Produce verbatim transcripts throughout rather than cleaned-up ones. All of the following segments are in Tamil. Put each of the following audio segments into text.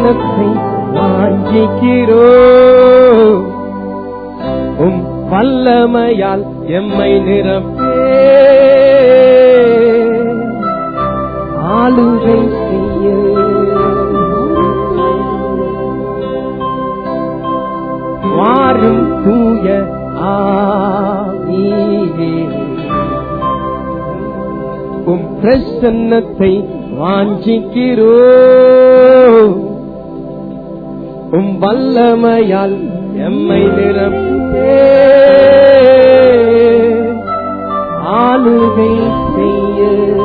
பிரசன்னத்தை வாஞ்சிக்கிறோ உம் வல்லமையால் எம்மை நிரப்பே ஆளுகை செய்ய வாரும் தூய ஆவியே உம் பிரசன்னத்தை வாஞ்சிக்கிறோ உம் வல்லமையால் எம்மை நிரப்பே ஆளுகை செய்ய.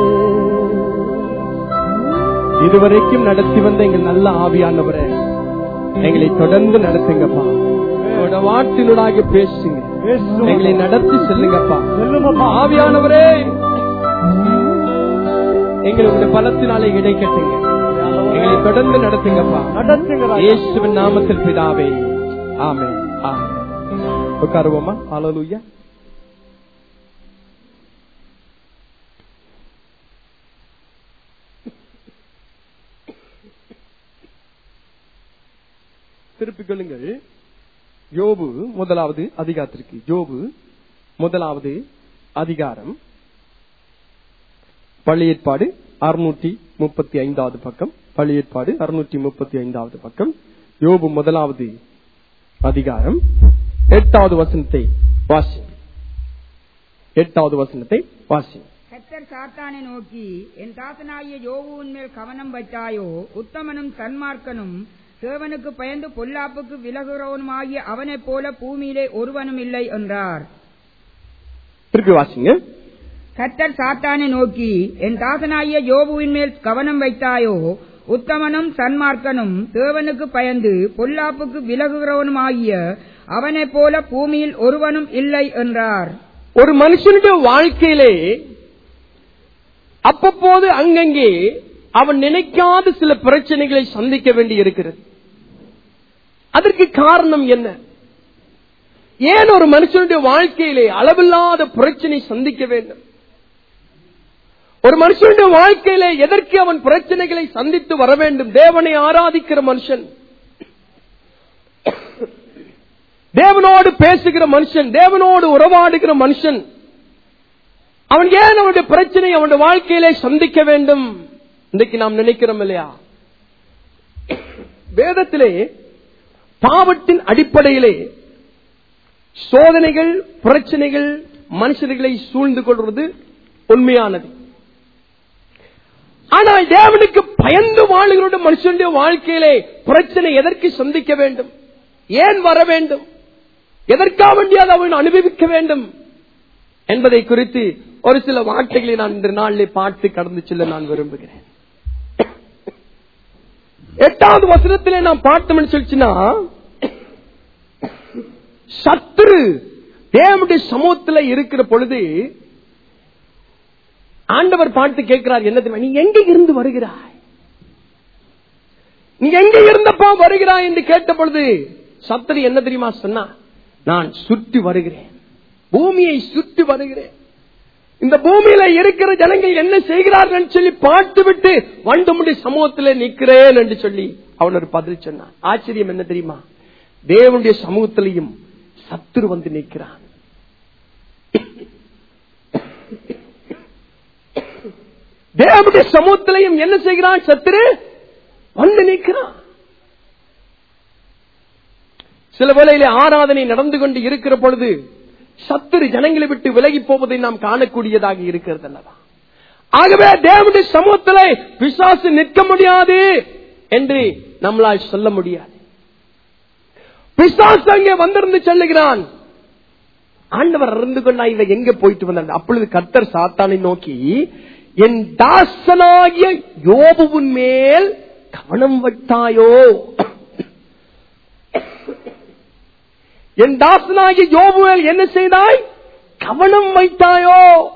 இதுவரைக்கும் நடத்தி வந்த எங்கள் நல்ல ஆவியானவரே, எங்களை தொடர்ந்து நடத்துங்கப்பா. உங்களோட வார்த்தையினூடாக பேசுங்க, எங்களை நடத்தி செல்லுங்கப்பா. ஆவியானவரே, எங்களுடைய பலத்தினாலே இடை கட்டுங்க, எங்களை தொடர்ந்து நடத்துங்கப்பா. இயேசுவின் நாமத்தில் பிதாவே, ஆமென். ஆமென். உட்காருவோமா? ஹல்லேலூயா. திருப்பிக் கொள்ளுங்கள். யோபு முதலாவது அதிகாரத்திற்கு. யோபு முதலாவது அதிகாரம், பழைய ஏற்பாடு அறுநூற்றி முப்பத்தி ஐந்தாவது பக்கம். பழைய ஏற்பாடு அறுநூற்றி முப்பத்தி ஐந்தாவது பக்கம். யோபு முதலாவது அதிகாரம் எட்டாவது வசனத்தை வாசி. எட்டாவது வசனத்தை வாசி. கர்த்தர் சாத்தானை நோக்கி, என் தாசனாகிய யோபுவின் மேல் கவனம் வைத்தாயோ? உத்தமனும் சன்மார்க்கனும் தேவனுக்கு பயந்து பொல்லாப்புக்கு விலகுறவனுமாகிய அவனைப் போல பூமியிலே ஒருவனும் இல்லை என்றார். திருப்பி வாசிங்க. கர்த்தர் சாத்தானை நோக்கி, என் தாசனாகிய யோபுவின் மேல் கவனம் வைத்தாயோ? உத்தமனும் சன்மார்க்கனும் தேவனுக்கு பயந்து பொல்லாப்புக்கு விலகுகிறவனுமாகிய அவனைப் போல பூமியில் ஒருவனும் இல்லை என்றார். ஒரு மனுஷனுடைய வாழ்க்கையிலே அப்பப்போது அங்கங்கே அவன் நினைக்காத சில பிரச்சனைகளை சந்திக்க வேண்டி இருக்கிறது. அதற்கு காரணம் என்ன? ஏன் ஒரு மனுஷனுடைய வாழ்க்கையிலே அளவில்லாத பிரச்சனை சந்திக்க வேண்டும்? ஒரு மனுஷனுடைய வாழ்க்கையிலே எதற்கு அவன் பிரச்சனைகளை சந்தித்து வர வேண்டும்? தேவனை ஆராதிக்கிற மனுஷன், தேவனோடு பேசுகிற மனுஷன், தேவனோடு உறவாடுகிற மனுஷன், அவன் ஏன் அவனுடைய பிரச்சனை அவனுடைய வாழ்க்கையிலே சந்திக்க வேண்டும்? இன்றைக்கு நாம் நினைக்கிறோம் இல்லையா? வேதத்திலே பாவத்தின் அடிப்படையிலே சோதனைகள், பிரச்சனைகள் மனுஷர்களை சூழ்ந்து கொள்வது உண்மையானது. ஆனால் தேவனுக்கு பயந்து வாழுகிற மனுஷனுடைய வாழ்க்கையிலே பிரச்சனை எதற்கு சந்திக்க வேண்டும்? ஏன் வர வேண்டும்? எதற்காக வேண்டியது அவன் அனுபவிக்க வேண்டும் என்பதை குறித்து ஒரு சில வார்த்தைகளை நான் இந்த நாளிலே பார்த்து கடந்து செல்ல நான் விரும்புகிறேன். எட்டாவது வசனத்திலே நாம் பார்த்தோம்னு சொல்லிச்சுன்னா, சத்துரு தேவனுடைய சமூகத்தில் இருக்கிற பொழுது ஆண்டவர் பார்த்து கேட்கிறார், என்ன தெரியுமா? நீ எங்க இருந்து வருகிறாய்? நீ எங்க இருந்தப்பா வருகிறாய் என்று கேட்ட பொழுது சத்துரு என்ன தெரியுமா சொன்னா? நான் சுற்றி வருகிறேன், பூமியை சுற்றி வருகிறேன். இந்த பூமியில இருக்கிற ஜனங்கள் என்ன செய்கிறார்கள் சொல்லி பார்த்து விட்டு வண்டமுடி சமூகத்தில் நிற்கிறேன் என்று சொல்லி அவன் ஒரு பதில் சொன்னான். ஆச்சரியம் என்ன தெரியுமா? தேவனுடைய சமூகத்திலையும் சத்துரு வந்து நிற்கிறான். தேவனுடைய சமூகத்திலையும் என்ன செய்கிறான்? சத்துரு வந்து நிற்கிறான். சில வேளையிலே ஆராதனை நடந்து கொண்டு இருக்கிற பொழுது சத்துரு ஜனங்களை விட்டு விலகி போவதை நாம் காணக்கூடியதாக இருக்கிறது அல்லவா? ஆகவே தேவனுடைய சமூகத்திலே பிசாசு நிற்க முடியாது என்று நம்மளால் சொல்ல முடியாது. பிசாசு அங்கே வந்திருந்து சொல்லுகிறான். ஆண்டவர் அறிந்து கொண்டா இவன் எங்க போயிட்டு வந்தான். அப்பொழுது கர்த்தர் சாத்தானை நோக்கி, என் தாசனாகிய யோபுவின் மேல் கவனம் வைத்தாயோ? என் தாசனாகிய யோபு மேல் என்ன செய்தாய்? கவனம் வைத்தாயோ?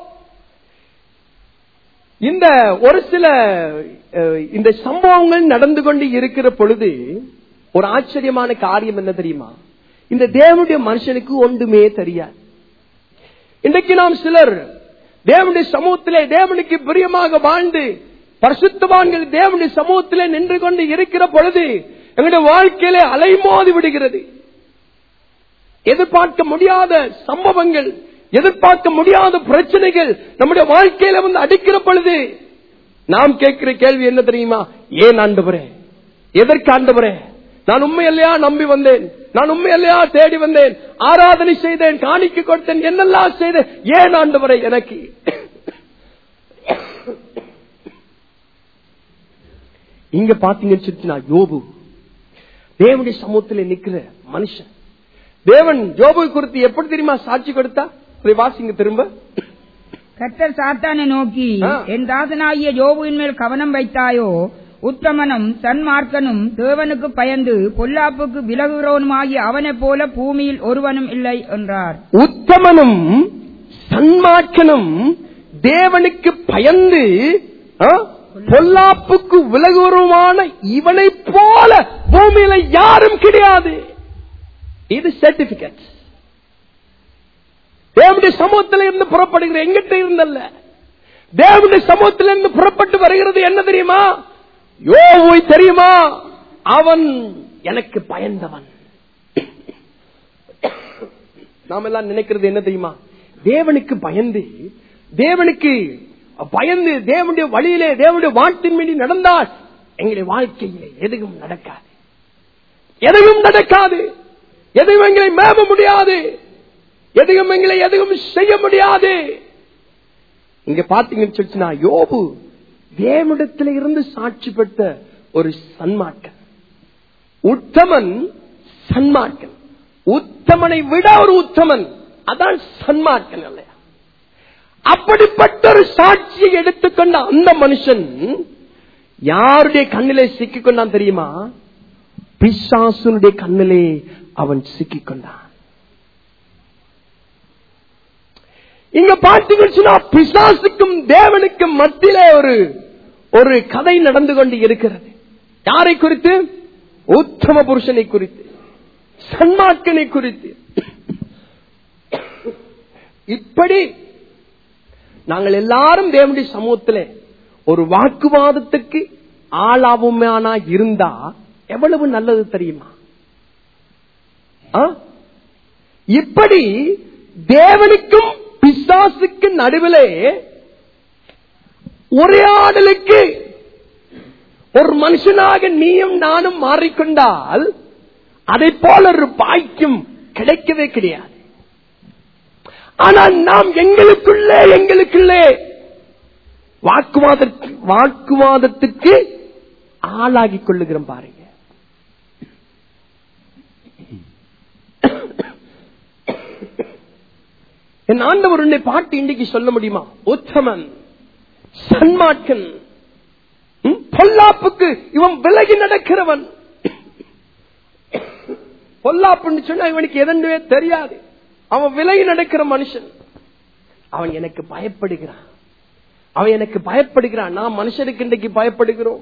இந்த ஒரு சில இந்த சம்பவங்கள் நடந்து கொண்டு இருக்கிற பொழுது ஒரு ஆச்சரியமான காரியம் என்ன தெரியுமா? இந்த தேவனுடைய மனுஷனுக்கு ஒன்றுமே தெரியாது. இன்றைக்கு நாம் சிலர் தேவனுடைய சமூகத்திலே தேவனுக்கு பிரியமாக வாழ்ந்து பரிசுத்தவான்கள் தேவனுடைய சமூகத்திலே நின்று கொண்டு இருக்கிற பொழுது எங்களுடைய வாழ்க்கையிலே அலைமோதி விடுகிறது. எதிர்பார்க்க முடியாத சம்பவங்கள், எதிர்பார்க்க முடியாத பிரச்சனைகள் நம்முடைய வாழ்க்கையில வந்து அடிக்கிற பொழுது நாம் கேட்கிற கேள்வி என்ன தெரியுமா? ஏன் ஆண்டவரே, எதற்கு ஆண்டவரே? நான் உண்மையில்லையா நம்பி வந்தேன், நான் உண்மையில்லையா தேடி வந்தேன், ஆராதனை செய்தேன், காணிக்கை கொடுத்தேன், என்னெல்லாம் செய்தேன், ஏன் ஆண்டவரே எனக்கு? இங்க பாத்தீங்கன்னா யோபு தேவனுடைய சமூகத்தில் நிக்கிற மனுஷன். தேவன் யோபு குறித்து எப்படி தெரியுமா சாட்சி கொடுத்தா? வாசிங்க திரும்ப. கர்த்தர் சாத்தானை நோக்கி, என் தாசனாகிய யோபுவின் மேல் கவனம் வைத்தாயோ? உத்தமனும் சன்மார்க்கனும் தேவனுக்கு பயந்து பொல்லாப்புக்கு விலகுகிறவனுமாகிய அவனைப் போல பூமியில் ஒருவனும் இல்லை என்றார். உத்தமனும் சன்மார்க்கனும் தேவனுக்கு பயந்து பொல்லாப்புக்கு விலகுவருமான இவனை போல பூமியில யாரும் கிடையாது. இது சர்டிபிகேட். தேவனுடைய சமூகத்தில் இருந்து புறப்படுகிற எங்கிட்ட இருந்தல்ல, தேவனுடைய சமூகத்தில் இருந்து புறப்பட்டு வருகிறது என்ன தெரியுமா? யோபு தெரியுமா? அவன் எனக்கு பயந்தவன். நாம எல்லாம் நினைக்கிறது என்ன தெரியுமா? தேவனுக்கு பயந்து தேவனுக்கு பயந்து தேவனுடைய வழியிலே தேவனுடைய வாட்டின் மீது நடந்தால் எங்களுடைய வாழ்க்கையிலே எதுவும் நடக்காது, எதுவும் நடக்காது, எதுவும் எங்களை மேவ முடியாது, எதுவும் எங்களை எதுவும் செய்ய முடியாது. இங்க பாத்தீங்கன்னு சொல்லிச்சுன்னா யோபு தேவனிடத்தில் இருந்து சாட்சி பெற்ற ஒரு சன்மார்க்கன். உத்தமன் சன்மார்க்கன். உத்தமனை விட ஒரு உத்தமன், அதான் சன்மார்க்கன் இல்லையா? அப்படிப்பட்ட ஒரு சாட்சியை எடுத்துக்கொண்ட அந்த மனுஷன் யாருடைய கண்ணிலே சிக்கிக் கொண்டான் தெரியுமா? பிசாசுனுடைய கண்ணிலே அவன் சிக்கிக் கொண்டான். இங்க பார்த்தீங்கன்னா பிசாசுக்கும் தேவனுக்கும் மத்தியிலே ஒரு ஒரு கதை நடந்து கொண்டு இருக்கிறது. யாரை குறித்து? உத்தம புருஷனை குறித்து, சன்மார்க்கனை குறித்து. இப்படி நாங்கள் எல்லாரும் தேவனுடைய சமூகத்திலே ஒரு வாக்குவாதத்துக்கு ஆளாவுமானா இருந்தா எவ்வளவு நல்லது தெரியுமா? இப்படி தேவனுக்கும் பிசாசுக்கு நடுவிலே உரையாடலுக்கு ஒரு மனுஷனாக நீயும் நானும் மாறிக்கொண்டால் அதை போல ஒரு பாக்கியம் கிடைக்கவே கிடையாது. ஆனால் நாம் எங்களுக்குள்ளே எங்களுக்குள்ளே வாக்குவாதத்துக்கு வாக்குவாதத்துக்கு ஆளாகிக் கொள்ளுகிறோம். பாருங்க, என் ஆண்டவர் உன்னை பாட்டு இன்றைக்கு சொல்ல முடியுமா? உத்தமன் சன்மார்க்கன், பொல்லாப்புக்கு இவன் விலகி நடக்கிறவன். பொல்லாப்புன்னு சொன்னா இவனுக்கு எதன்வே தெரியாது, அவன் விலகி நடக்கிற மனுஷன். அவன் எனக்கு பயப்படுகிறான், அவன் எனக்கு பயப்படுகிறான். நாம் மனுஷருக்கு இன்றைக்கு பயப்படுகிறோம்.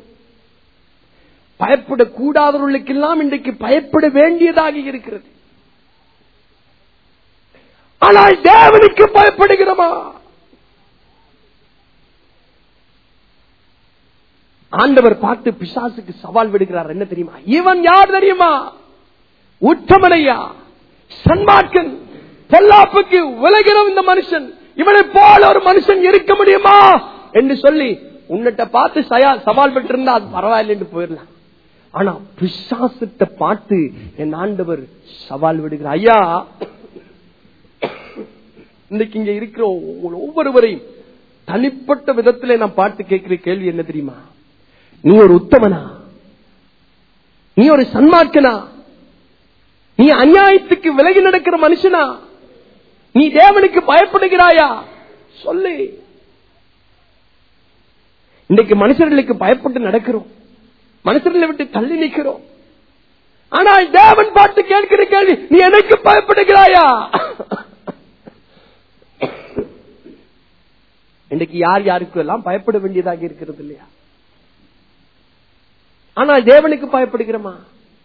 பயப்படக்கூடாதவர்களுக்கெல்லாம் இன்றைக்கு பயப்பட வேண்டியதாக இருக்கிறது. ஆனால் தேவனுக்கு பயப்படுகிறோமா? ஆண்டவர் பார்த்து பிசாசுக்கு சவால் விடுகிறார். என்ன தெரியுமா? இவன் யார் தெரியுமா? உத்தமனையா, சன்மார்க்கன், பொல்லாப்புக்கு விலகிற இந்த மனுஷன். இவனை போல ஒரு மனுஷன் இருக்க முடியுமா என்று சொல்லி உன்னிட்ட பார்த்து சவால் பெற்றிருந்தா அது பரவாயில்லை என்று போயிடலாம். ஆனா பிசாசத்தை பார்த்து என் ஆண்டவர் சவால் விடுகிறார். ஐயா, இன்னைக்கு இங்க இருக்கிற ஒவ்வொருவரையும் தனிப்பட்ட விதத்திலே நான் பார்த்து கேட்கிற கேள்வி என்ன தெரியுமா? நீ ஒரு உத்தமனா? நீ ஒரு சன்மார்க்கனா? நீ அநியாயத்துக்கு விலகி நடக்கிற மனுஷனா? நீ தேவனுக்கு பயப்படுகிறாயா? சொல்லு. இன்னைக்கு மனுஷர்களுக்கு பயப்பட்டு நடக்கிறோம், மனுஷர்களை விட்டு தள்ளி நிற்கிறோம். ஆனால் தேவன் பார்த்து கேட்கிற கேள்வி, நீ எனக்கு பயப்படுகிறாயா? இன்னைக்கு யார் யாருக்கு எல்லாம் பயப்பட வேண்டியதாக இருக்கிறது இல்லையா? ஆனால் தேவனுக்கு பயப்படுகிறோமா?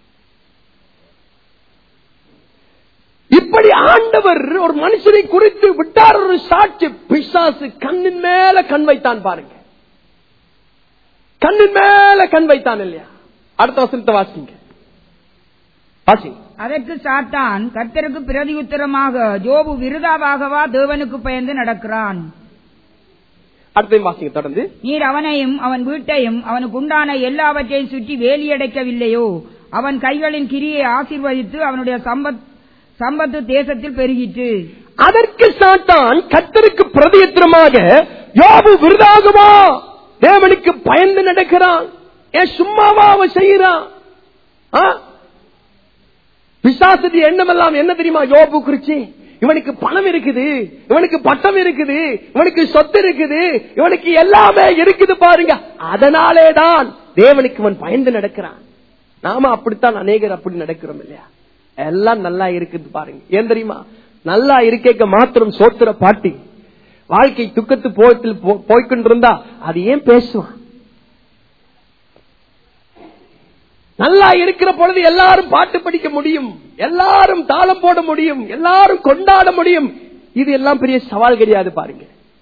இப்படி ஆண்டவர் ஒரு மனுஷனை குறித்து விட்டார் ஒரு சாட்சி. பிசாசு கண்ணின் மேல கண் வைத்தான். பாருங்க, கண்ணின் மேல கண் வைத்தான் இல்லையா? அடுத்த வசனத்தை வாசிங்க. வாசி. அதற்கு சாத்தான், கர்த்தருக்கு பிரதியுத்தரமாக, யோபு விருதாவாகவா தேவனுக்கு பயந்து நடக்கிறான்? அடுத்த வாசிங்க தொடர்ந்து. நீர் அவனையும் அவன் வீட்டையும் அவனுக்கு உண்டான எல்லாவற்றையும் சுற்றி வேலியடைக்கவில்லையோ? அவன் கைகளின் கிரியை ஆசீர்வதித்து அவனுடைய சம்பத் சம்பத்து தேசத்தில் பெருகிற்று. அதற்கு சாத்தான், கர்த்தருக்கு பிரதியுத்தரமாக, யோபு விருதாகவா தேவனுக்கு பயந்து நடக்கிறான்? ஏன் சும்மாவா அவன் செய்யறான்? பிசாசுடைய எண்ணமெல்லாம் என்ன தெரியுமா? யோபு குறிச்சு, இவனுக்கு பணம் இருக்குது, இவனுக்கு பட்டம் இருக்குது, இவனுக்கு சொத்து இருக்குது, இவனுக்கு எல்லாமே இருக்குது பாருங்க, அதனாலேதான் தேவனுக்கு இவன் பயந்து நடக்கிறான். நாம அப்படித்தான் அநேகர் அப்படி நடக்கிறோம் இல்லையா? எல்லாம் நல்லா இருக்குது பாருங்க. ஏன் தெரியுமா? நல்லா இருக்க மாத்திரம் சோத்திர பாட்டி வாழ்க்கை துக்கத்து போயத்தில் போய்கொண்டிருந்தா அது ஏன் பேசுவான்? நல்லா இருக்கிற பொழுது எல்லாரும் பாட்டு படிக்க முடியும், எல்லாரும் தாளம் போட முடியும், எல்லாரும் கொண்டாட முடியும். இது எல்லாம் பெரிய சவால் கிடையாது பாருங்க.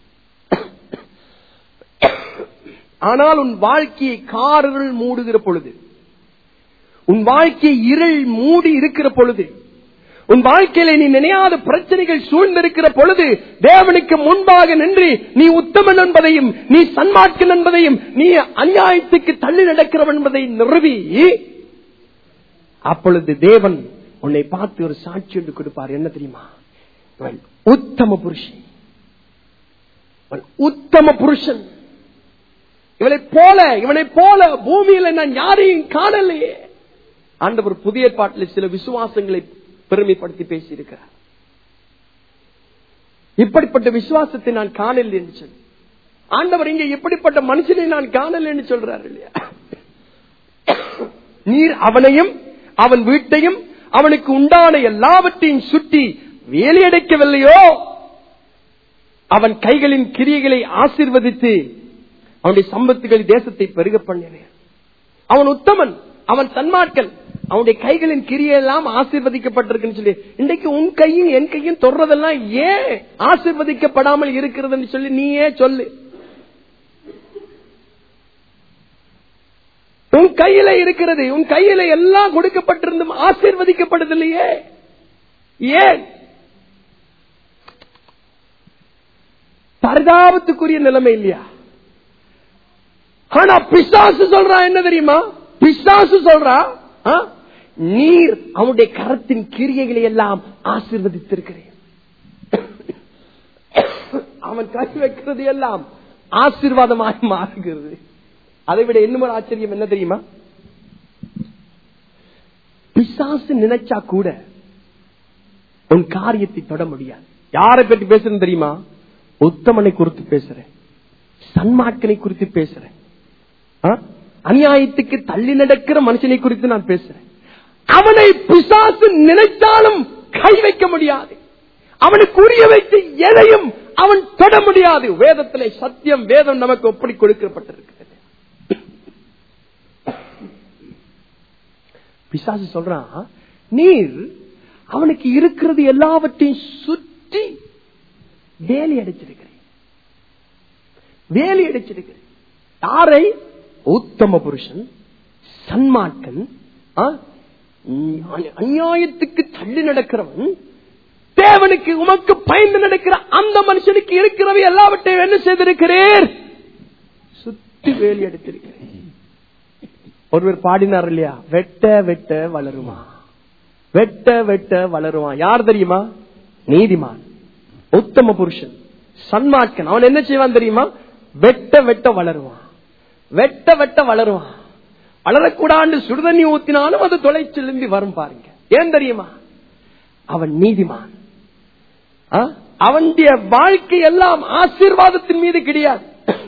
ஆனால் உன் வாழ்க்கையை காரிருள் மூடுகிற பொழுது, உன் வாழ்க்கை இருள் மூடி இருக்கிற பொழுது, உன் வாழ்க்கையில நீ நினையாத பிரச்சனைகள் சூழ்ந்திருக்கிற பொழுது, தேவனுக்கு முன்பாக நின்று நீ உத்தமன் என்பதையும், நீ சன்மார்க்கன் என்பதையும், நீ அநியாயத்துக்கு தள்ளி நடக்கிறவன் என்பதை நிறுவி, அப்பொழுது தேவன் உன்னை பார்த்து ஒரு சாட்சி ஒன்று கொடுப்பார். என்ன தெரியுமா? இவன் உத்தம புருஷன், உத்தம புருஷன், இவனை போல இவனை போல பூமியில நான் யாரையும் காணலையே. ஆண்டவர் புதிய ஏற்பாட்டில் சில விசுவாசங்களை பெருமைப்படுத்தி பேசியிருக்கிறார். இப்படிப்பட்ட விசுவாசத்தை நான் காணல என்று சொல்லி ஆண்டவர் இங்கே இப்படிப்பட்ட மனுஷனை நான் காணல என்று சொல்றார் இல்லையா? நீர் அவனையும் அவன் வீட்டையும் அவனுக்கு உண்டான எல்லாவற்றையும் சுற்றி வேலையடைக்கவில்லையோ? அவன் கைகளின் கிரியைகளை ஆசீர்வதித்து அவனுடைய சம்பத்துகளை தேசத்தை பெருக பண்ணினேன். அவன் உத்தமன், அவன் சன்மார்க்கன், அவனுடைய கைகளின் கிரியெல்லாம் ஆசீர்வதிக்கப்பட்டிருக்குன்னு சொல்லி, இன்றைக்கு உன் கையும் என் கையும் தொடர்றதெல்லாம் ஏன் ஆசீர்வதிக்கப்படாமல் இருக்கிறதுன்னு சொல்லி நீயே சொல்லு. உன் கையில இருக்கிறது, உன் கையில எல்லாம் கொடுக்கப்பட்டிருந்தும் ஆசீர்வதிக்கப்படுதில்லையே, ஏன்? பரிதாபத்துக்குரிய நிலைமை இல்லையா? ஆனா பிசாசு சொல்றான் என்ன தெரியுமா? பிசாசு சொல்றா, நீர் அவனுடைய கரத்தின் கிரியைகளை எல்லாம் ஆசீர்வதித்திருக்கிறேன். அவன் கை வைக்கிறது எல்லாம் ஆசீர்வாதமாக மாறுகிறது. அதை விட இன்னும் ஒரு ஆச்சரியம் என்ன தெரியுமா? பிசாசு நினைச்சா கூட உன் காரியத்தை தொட முடியாது. யாரை பற்றி பேசுறேன் தெரியுமா? உத்தமனை குறித்து பேசுறேன், சன்மார்க்கனை குறித்து பேசுறேன், அநியாயத்துக்கு தள்ளி நடக்கிற மனுஷனை குறித்து நான் பேசுறேன். அவனை பிசாசு நினைத்தாலும் கை வைக்க முடியாது, அவனுக்கு உரிய வைத்து எதையும் அவன் தொட முடியாது. வேதத்திலே சத்தியம், வேதம் நமக்கு ஒப்படி கொடுக்கப்பட்டிருக்கிறது. பிசாசு சொல்றான், நீர் அவனுக்கு இருக்கிறது எல்லாவற்றையும் சுற்றி வேலி அடைச்சிருக்கிறேன், வேலி அடைச்சிருக்கிறேன். யாரை? உத்தம புருஷன், சன்மார்க்கன், அநியாயத்துக்கு தள்ளி நடக்கிறவன், தேவனுக்கு உமக்கு பயந்து நடக்கிற அந்த மனுஷனுக்கு இருக்கிறவை எல்லாவற்றையும் என்ன செய்திருக்கிறீர்? சுத்தி வேலி அடைத்திருக்கிறேன். ஒருவர் பாடினார் இல்லையா? வெட்ட வெட்ட வளருமா, வெட்ட வெட்ட வளருமா. யார் தெரியுமா? நீதிமான், உத்தம புருஷன், சன்மார்க்கன். அவன் என்ன செய்வான் தெரியுமா? வெட்ட வெட்ட வளருவான், வெட்ட வெட்ட வளருவான். வளரக்கூடாது சுடுதண்ணி ஊத்தினாலும் அது தொலை செலும்பி வரும் பாருங்க. ஏன் தெரியுமா? அவன் நீதிமான். அவனுடைய வாழ்க்கை எல்லாம் ஆசீர்வாதத்தின் மீது கிடையாது.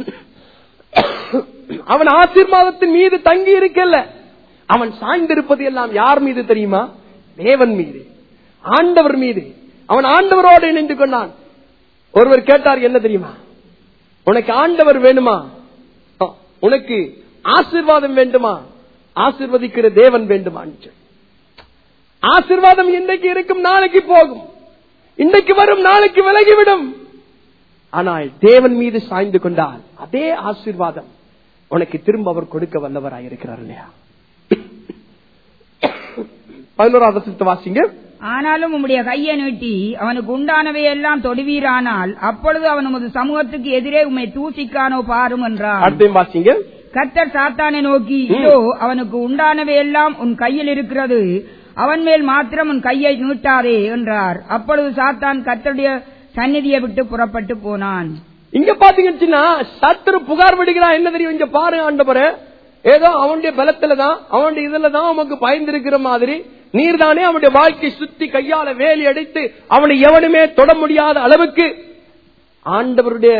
அவன் ஆசீர்வாதத்தின் மீது தங்கி இருக்கல. அவன் சாய்ந்திருப்பது எல்லாம் யார் மீது தெரியுமா? தேவன் மீது, ஆண்டவர் மீது. அவன் ஆண்டவரோடு இணைந்து கொண்டான். ஒருவர் கேட்டார், என்ன தெரியுமா? உனக்கு ஆண்டவர் வேணுமா? உனக்கு ஆசீர்வாதம் வேண்டுமா? ஆசீர்வதிக்கிற தேவன் வேண்டுமா? ஆசீர்வாதம் இன்றைக்கு இருக்கும், நாளைக்கு போகும், இன்றைக்கு வரும், நாளைக்கு விலகிவிடும். ஆனால் தேவன் மீது சாய்ந்து கொண்டால் அதே ஆசீர்வாதம் உனக்கு திரும்ப அவர் கொடுக்க வல்லவராயிருக்கிறார் இல்லையா? பதினோராவது வசனத்தை வாசிங்க. ஆனாலும் உம்முடைய கையை நீட்டி அவனுக்கு உண்டானவை எல்லாம் தொடுவீரானால் அப்பொழுது அவன் உமது சமூகத்துக்கு எதிரே உம்மை தூசிக்கானோ பாரும் என்றார். அடுத்தையும் வாசிங்க. கர்த்தர் சாத்தானை நோக்கி, இதோ அவனுக்கு உண்டானவை எல்லாம் உன் கையில் இருக்கிறது, அவன் மேல் மாத்திரம் உன் கையை நீட்டாதே என்றார். அப்பொழுது சாத்தான் கர்த்தருடைய சந்நிதியை விட்டு புறப்பட்டு போனான். இங்க பாத்தீங்கன்னா சத்துரு புகார் விடுகிறான். என்ன தெரியும்? இங்க பாருங்க ஆண்டவரே, ஏதோ அவனுடைய பலத்துலதான் அவனுடைய இதுலதான் உமக்கு பயந்திருக்கிற மாதிரி நீர் தானே அவனுடைய வாழ்க்கை சுத்தி கையால வேலி அடைத்து அவனை எவனுமே தொட முடியாத அளவுக்கு ஆண்டவருடைய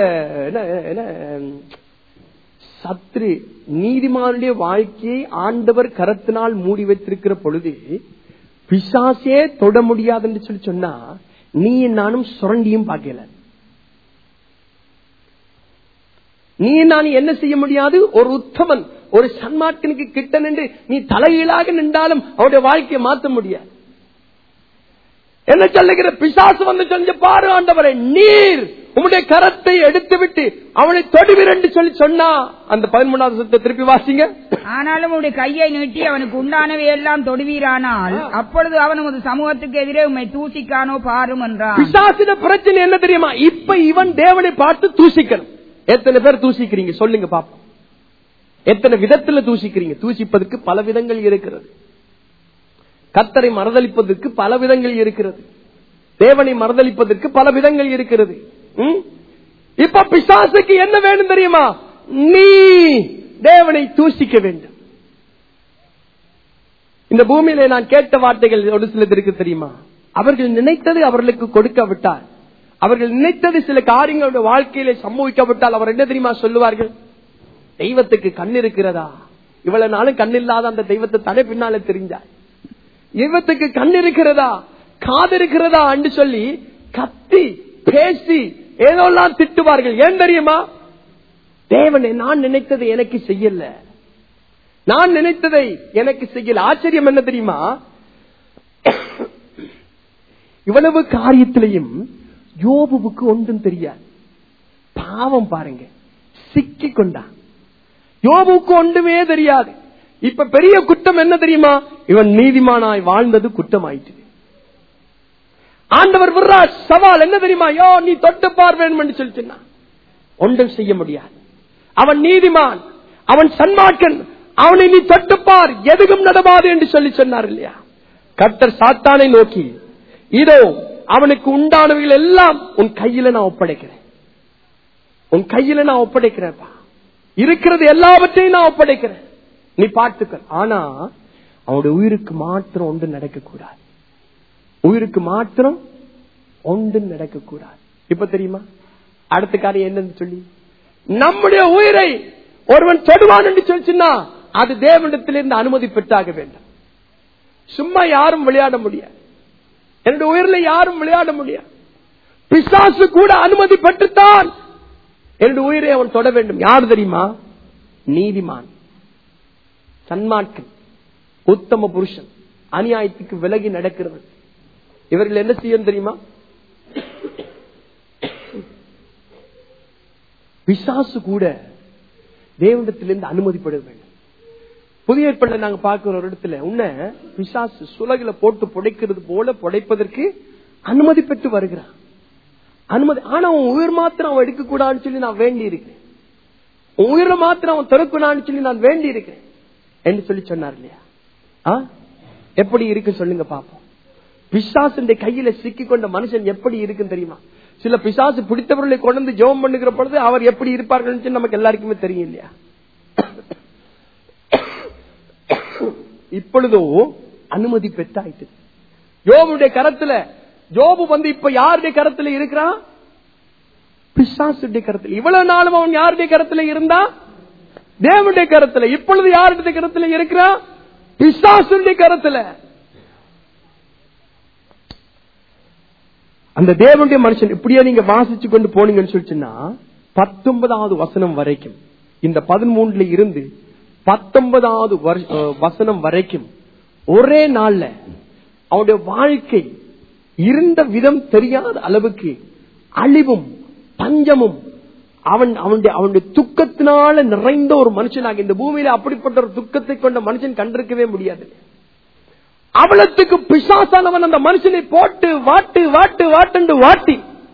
சத்ரு நீதிமானுடைய வாழ்க்கையை ஆண்டவர் கரத்தினால் மூடி வைத்திருக்கிற பொழுது பிசாசே தொட முடியாது என்று சொல்லி சொன்னா நீ நானும் சுரண்டியும் பார்க்கல. நீ நான் என்ன செய்ய முடியாது? ஒரு உத்தமன் ஒரு சன்மார்க்கனுக்கு கிட்ட நின்று நீ தலைகீழாக நின்றாலும் அவருடைய வாழ்க்கையை மாற்ற முடியாது. என்ன சொல்லுகிற? பிசாசு வந்து செஞ்ச பாரு ஆண்டவரை, நீர் உம்முடைய கரத்தை எடுத்து விட்டு அவனை தொடுவீர் என்று சொல்லி சொன்னா அந்த பதிமூணாவது வசனத்தை திருப்பி வாசிங்க. ஆனாலும் உடைய கையை நீட்டி அவனுக்கு உண்டானவை எல்லாம் தொடுவீரானால் அப்பொழுது அவன் உமது சமூகத்துக்கு எதிரே உம்மை தூசிக்கானோ பாரும் என்றான். பிசாசின பிரச்சனை என்ன தெரியுமா? இப்ப இவன் தேவனை பார்த்து தூசிக்கணும். எத்தனை பேர் தூசிக்கிறீங்க சொல்லுங்க பாப்போம். எத்தனை விதத்துல தூசிக்கிறீங்க? தூசிப்பதற்கு பல விதங்கள் இருக்கிறது. கர்த்தரை மறுதலிப்பதற்கு பல விதங்கள் இருக்கிறது. தேவனை மறுதலிப்பதற்கு பல விதங்கள் இருக்கிறது. இப்ப பிசாசுக்கு என்ன வேணும் தெரியுமா? நீ தேவனை தூசிக்க வேண்டும். இந்த பூமியில நான் கேட்ட வார்த்தைகள் ஒரு சிலது இருக்கு தெரியுமா? அவர்கள் நினைத்தது அவர்களுக்கு கொடுக்காவிட்டால், அவர்கள் நினைத்தது சில காரியங்களுடைய வாழ்க்கையில சம்பவிக்காவிட்டால் அவர் என்ன தெரியுமா சொல்லுவார்கள்? தெய்வத்துக்கு கண் இருக்கிறதா? இவ்வளவு நாளும் கண் இல்லாத அந்த தெய்வத்தை தடை பின்னால தெரிஞ்சார். தெய்வத்துக்கு கண் இருக்கிறதா, காது இருக்கிறதா என்று சொல்லி கத்தி பேசி ஏதோலாம் திட்டுவார்கள். ஏன் தெரியுமா? தேவனை நான் நினைத்ததை எனக்கு செய்யல, நான் நினைத்ததை எனக்கு செய்யல. ஆச்சரியம் என்ன தெரியுமா? இவ்வளவு காரியத்திலையும் யோபுவுக்கு ஒன்றும் தெரியாது. பாவம் பாருங்க, சிக்கி கொண்டான். யோபுக்கு ஒன்றுமே தெரியாது. இப்ப பெரிய குற்றம் என்ன தெரியுமா? இவன் நீதிமானாய் வாழ்ந்தது குற்றமாயிற்று. ஆண்டவர் விடுறா சவால் என்ன தெரியுமா? யோ நீ தொட்டு பார்வேன் சொல்லி சொன்னா ஒன்றும் செய்ய முடியாது. அவன் நீதிமான், அவன் சன்மார்க்கன், அவனை நீ தொட்டுப்பார் எதுவும் நடவாது என்று சொல்லி சொன்னார் இல்லையா? கர்த்தர் சாத்தானை நோக்கி, இதோ அவனுக்கு உண்டானவைகள் எல்லாம் உன் கையில நான் ஒப்படைக்கிறேன், உன் கையில நான் ஒப்படைக்கிறேன்ப்பா, இருக்கிறது எல்லாவற்றையும் நான் ஒப்படைக்கிறேன், நீ பார்த்துக்க. ஆனா அவனுடைய உயிருக்கு மாத்திரம் ஒன்று நடக்கக்கூடாது, உயிருக்கு மாத்திரம் ஒன்று நடக்கக்கூடாது. இப்ப தெரியுமா அடுத்த காரியம் என்னன்னு சொல்லி? நம்முடைய உயிரை ஒருவன் தொடுவான் என்று சொல்லிச்சுன்னா அது தேவனிடத்திலிருந்து அனுமதி பெற்றாக வேண்டும். சும்மா யாரும் விளையாட முடியாது. என்னுடைய உயிரில் யாரும் விளையாட முடியாது. பிசாசு கூட அனுமதி பெற்றுத்தான் என்னுடைய உயிரை அவன் தொட வேண்டும். யார் தெரியுமா? நீதிமான், சன்மார்க்கன், உத்தம புருஷன், அநியாயத்துக்கு விலகி நடக்கிறது. இவர்கள் என்ன செய்யும் தெரியுமா? பிசாசு கூட தேவனிடத்திலிருந்து அனுமதிப்பட வேண்டும். புதிய ஏற்பாடுல நாங்க பார்க்கிற ஒரு இடத்துல உன்ன பிசாசு சுலகில போட்டு புடைக்கிறது போல புடைப்பதற்கு அனுமதி பெற்று வருகிறான். அனுமதி. ஆனா உன் உயிர் மாத்திரம் அவன் எடுக்க கூடாதுன்னு சொல்லி நான் வேண்டி இருக்கிறேன், உன் உயிரை மாத்திரம் அவன் திறக்கணும்னு சொல்லி நான் வேண்டி இருக்கிறேன் என்று சொல்லி சொன்னார் இல்லையா? எப்படி இருக்கு சொல்லுங்க பாப்போம். பிசாசு கையில சிக்கி கொண்ட மனுஷன் எப்படி இருக்குன்னு தெரியுமா? சில பிசாசு பிடித்தவர்களை கொண்டு ஜெபம் பண்ணுகிற பொழுது அவர் எப்படி இருப்பார்கள் நமக்கு எல்லாருக்குமே தெரியும் இல்லையா? இப்பொழுதோ அனுமதி பெற்றாயிட்டு யோபுடைய கரத்துல. யோபு வந்து இப்ப யாருடைய கரத்துல இருக்கிறான்? பிசாசுடைய கரத்துல. இவ்வளவு நாளும் அவன் யாருடைய கரத்துல இருந்தா? தேவனுடைய கரத்துல. இப்பொழுது யாருடைய கரத்துல இருக்கிறான்? பிசாசுடைய கரத்துல. அந்த தேவனுடைய மனுஷன் இப்படியே நீங்க வாசிச்சு கொண்டு போனீங்கன்னு சொல்லிச்சுன்னா பத்தொன்பதாவது வசனம் வரைக்கும், இந்த பதிமூணுல இருந்து பத்தொன்பதாவது வசனம் வரைக்கும் ஒரே நாள்ல அவனுடைய வாழ்க்கை இருந்த விதம் தெரியாத அளவுக்கு அழிவும் பஞ்சமும் அவன் அவனுடைய அவனுடைய துக்கத்தினால நிறைந்த ஒரு மனுஷனாக இந்த பூமியில அப்படிப்பட்ட ஒரு துக்கத்தை கொண்ட மனுஷன் கண்டிருக்கவே முடியாது. அவலத்துக்கு பிசாசானவன் அந்த மனுஷனை போட்டு வாட்டு வாட்டு வாட்டு வாட்டி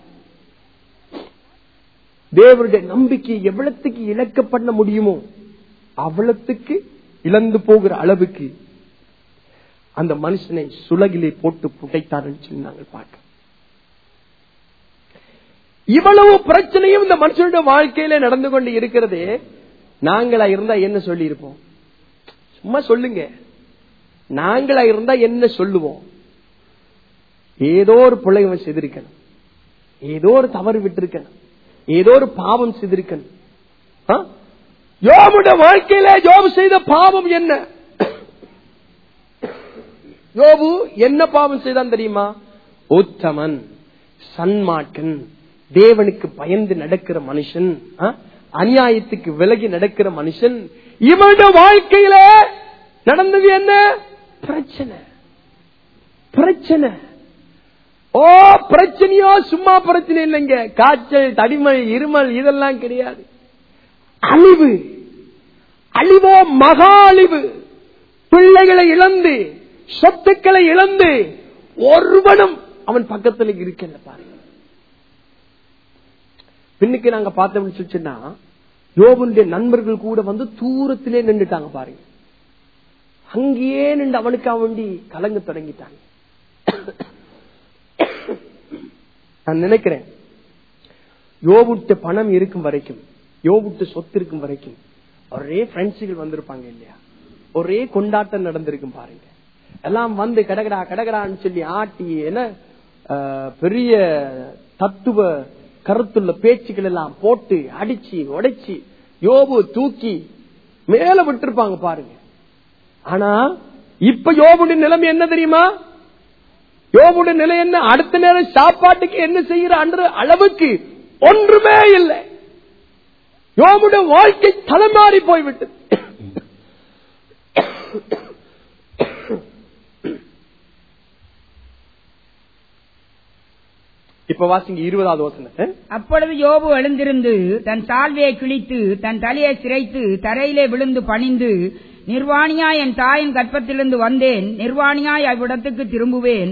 தேவனுடைய நம்பிக்கை எவ்வளத்துக்கு இழக்க பண்ண முடியுமோ அவ்வளத்துக்கு இழந்து போகிற அளவுக்கு அந்த மனுஷனை சுலகிலே போட்டு புடைத்தார்னு சொல்லி நாங்கள் பார்க்க. இவ்வளவு பிரச்சனையும் இந்த மனுஷனுடைய வாழ்க்கையில நடந்து கொண்டு இருக்கிறது. நாங்களா இருந்தா என்ன சொல்லி இருப்போம்? சும்மா சொல்லுங்க. நாங்களா இருந்தா என்ன சொல்லுவோம்? ஏதோ ஒரு பிள்ளைவன் செய்திருக்கணும், ஏதோ ஒரு தவறு விட்டிருக்கணும், ஏதோ ஒரு பாவம் செய்திருக்கணும். யோபுடைய வாழ்க்கையில யோபு செய்த பாவம் என்ன? யோபு என்ன பாவம் செய்தான் தெரியுமா? உத்தமன், சன்மார்க்கன், தேவனுக்கு பயந்து நடக்கிற மனுஷன், அநியாயத்துக்கு விலகி நடக்கிற மனுஷன். இவனுடைய வாழ்க்கையில நடந்தது என்ன? பிரச்சனை. பிரச்சனை. ஓ பிரச்சனையோ சும்மா பிரச்சனை இல்லைங்க. காய்ச்சல், தடிமல், இருமல் இதெல்லாம் கிடையாது. அழிவு. அழிவோ மகா அழிவு. பிள்ளைகளை இழந்து, சொத்துக்களை இழந்து ஒருவனும் அவன் பக்கத்தில் இருக்கல. பாருங்க, பின்னுக்கு நாங்க பார்த்தோம்னு சொல்லிச்சுன்னா யோபுடைய நண்பர்கள் கூட வந்து தூரத்திலே நின்றுட்டாங்க. பாருங்க, அங்கேயே நின்று அவனுக்கு வேண்டி கலங்க தொடங்கிட்டாங்க. நான் நினைக்கிறேன் யோபுட்ட பணம் இருக்கும் வரைக்கும், யோபுட்ட சொத்து இருக்கும் வரைக்கும் ஒரே ஃப்ரெண்ட்ஸுகள் வந்திருப்பாங்க இல்லையா? ஒரே கொண்டாட்டம் நடந்திருக்கும். பாருங்க, எல்லாம் வந்து கடகடா கடகடான்னு சொல்லி ஆட்டி என்ன பெரிய தத்துவ கருத்துள்ள பேச்சுக்கள் எல்லாம் போட்டு அடிச்சு உடைச்சு யோபு தூக்கி மேல விட்டுருப்பாங்க. பாருங்க, ஆனா இப்ப யோபுடைய நிலைமை என்ன தெரியுமா? யோபுடைய நிலை என்ன? அடுத்த நேரம் சாப்பாட்டுக்கு என்ன செய்யற அன்ற அளவுக்கு ஒன்றுமே இல்லை. யோபுடைய வாழ்க்கை தலைமாறி போய்விட்டது. இப்ப வாசிங்க இருபதாவது வசனம். அப்பொழுது யோபு எழுந்திருந்து தன் சால்வையை கிழித்து தன் தலையை சிரைத்து தரையிலே விழுந்து பணிந்து, நிர்வாணியாய் என் தாயின் கற்பத்திலிருந்து வந்தேன், நிர்வாணியாய் அவ்விடத்துக்கு திரும்புவேன்.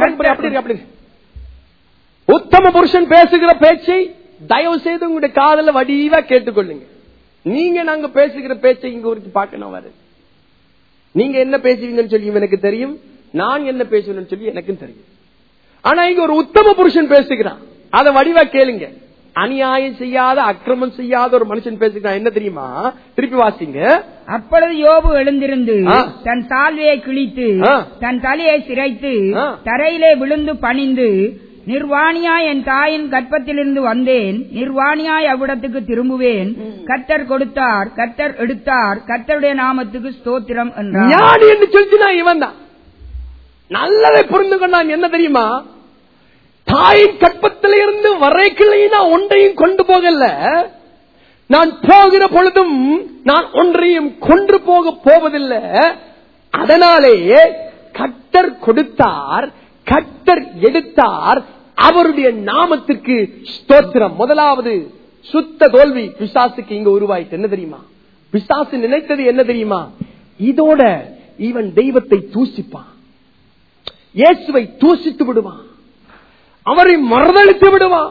உத்தம புருஷன் பேசுகிற பேச்சை தயவு செய்து உங்களுடைய காதல வடிவா கேட்டுக்கொள்ளுங்க. நீங்க நாங்க பேசுகிற பேச்சை இங்க ஒரு பார்க்கணும். வரு நீங்க என்ன பேசுவீங்கன்னு சொல்லி எனக்கு தெரியும், நான் என்ன பேசுவேன்னு சொல்லி எனக்கும் தெரியும். ஆனா இங்க ஒரு உத்தம புருஷன் பேசுகிறான், அதை வடிவா கேளுங்க. அநியாயம் செய்யாத, அக்கிரமம் செய்யாத ஒரு மனுஷன் பேசுகிறான். என்ன தெரியுமா? திருப்பி வாசிங்க. அப்பொழுது யோபு எழுந்திருந்து தன் சால்வையை கிழித்து தன் தலையை சிரைத்து தரையிலே விழுந்து பணிந்து, நிர்வாணியாய் என் தாயின் கற்பத்திலிருந்து வந்தேன், நிர்வாணியாய் அவ்விடத்துக்கு திரும்புவேன். கர்த்தர் கொடுத்தார், கர்த்தர் எடுத்தார், கர்த்தருடைய நாமத்துக்கு ஸ்தோத்திரம் என்றார். ஞானி என்று சொல்லினா இவன் தான். நல்லதை புரிந்து கொண்டான். என்ன தெரியுமா? தாயின் கற்பத்திலிருந்து வரைக்கிளையும் நான் ஒன்றையும் கொண்டு போகல, நான் போகிற பொழுதும் நான் ஒன்றையும் கொண்டு போக போவதில்லை. அதனாலே கர்த்தர் கொடுத்தார், கர்த்தர் எடுத்தார், அவருடைய நாமத்திற்கு ஸ்தோத்திரம். முதலாவது சுத்த தோல்வி பிசாசுக்கு இங்க உருவாயிட்டு. என்ன தெரியுமா? பிசாசு நினைத்தது என்ன தெரியுமா? இதோட இவன் தெய்வத்தை தூசிப்பான், இயேசுவை தூசித்து விடுவான், அவரை மறுதளித்து விடுவான்.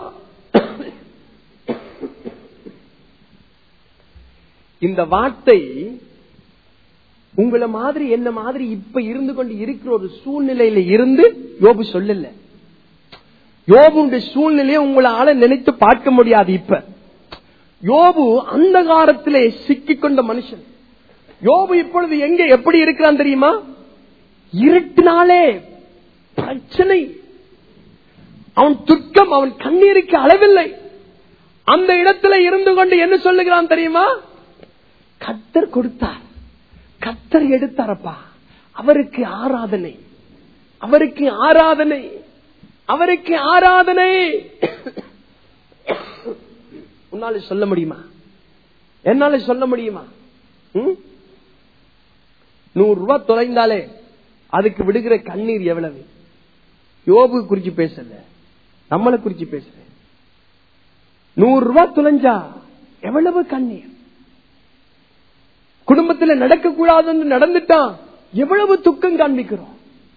இந்த வார்த்தை உங்களை மாதிரி என்ன மாதிரி இப்ப இருந்து கொண்டு இருக்கிற ஒரு சூழ்நிலையில இருந்து யோபு சொல்லல. யோபுடைய சூழ்நிலையை உங்களால நினைத்து பார்க்க முடியாது. இப்ப யோபு அந்த காலத்திலே சிக்கிக்கொண்ட மனுஷன். யோபு இப்பொழுது எங்க எப்படி இருக்கிறான் தெரியுமா? இருட்டினாலே பிரச்சனை, அவன் துக்கம், அவன் கண்ணீருக்கு அளவில்லை. அந்த இடத்துல இருந்து கொண்டு என்ன சொல்லுகிறான் தெரியுமா? கர்த்தர் கொடுத்தார், கர்த்தர் எடுத்தாரப்பா, அவருக்கு ஆராதனை, அவருக்கு ஆராதனை, அவருக்கு ஆராதனை. உன்னால சொல்ல முடியுமா? என்னால சொல்ல முடியுமா? நூறு ரூபாய் தொலைந்தாலே அதுக்கு விடுகிற கண்ணீர் எவ்வளவு? யோபு குறிச்சு பேசல, நம்மளை குறிச்சு பேசல. நூறு ரூபாய் தொலைஞ்சா எவ்வளவு கண்ணீர்? குடும்பத்தில் நடக்க கூடாதுன்னு நடந்துட்டான், எவ்வளவு துக்கம் காண்பிக்கிறோம்.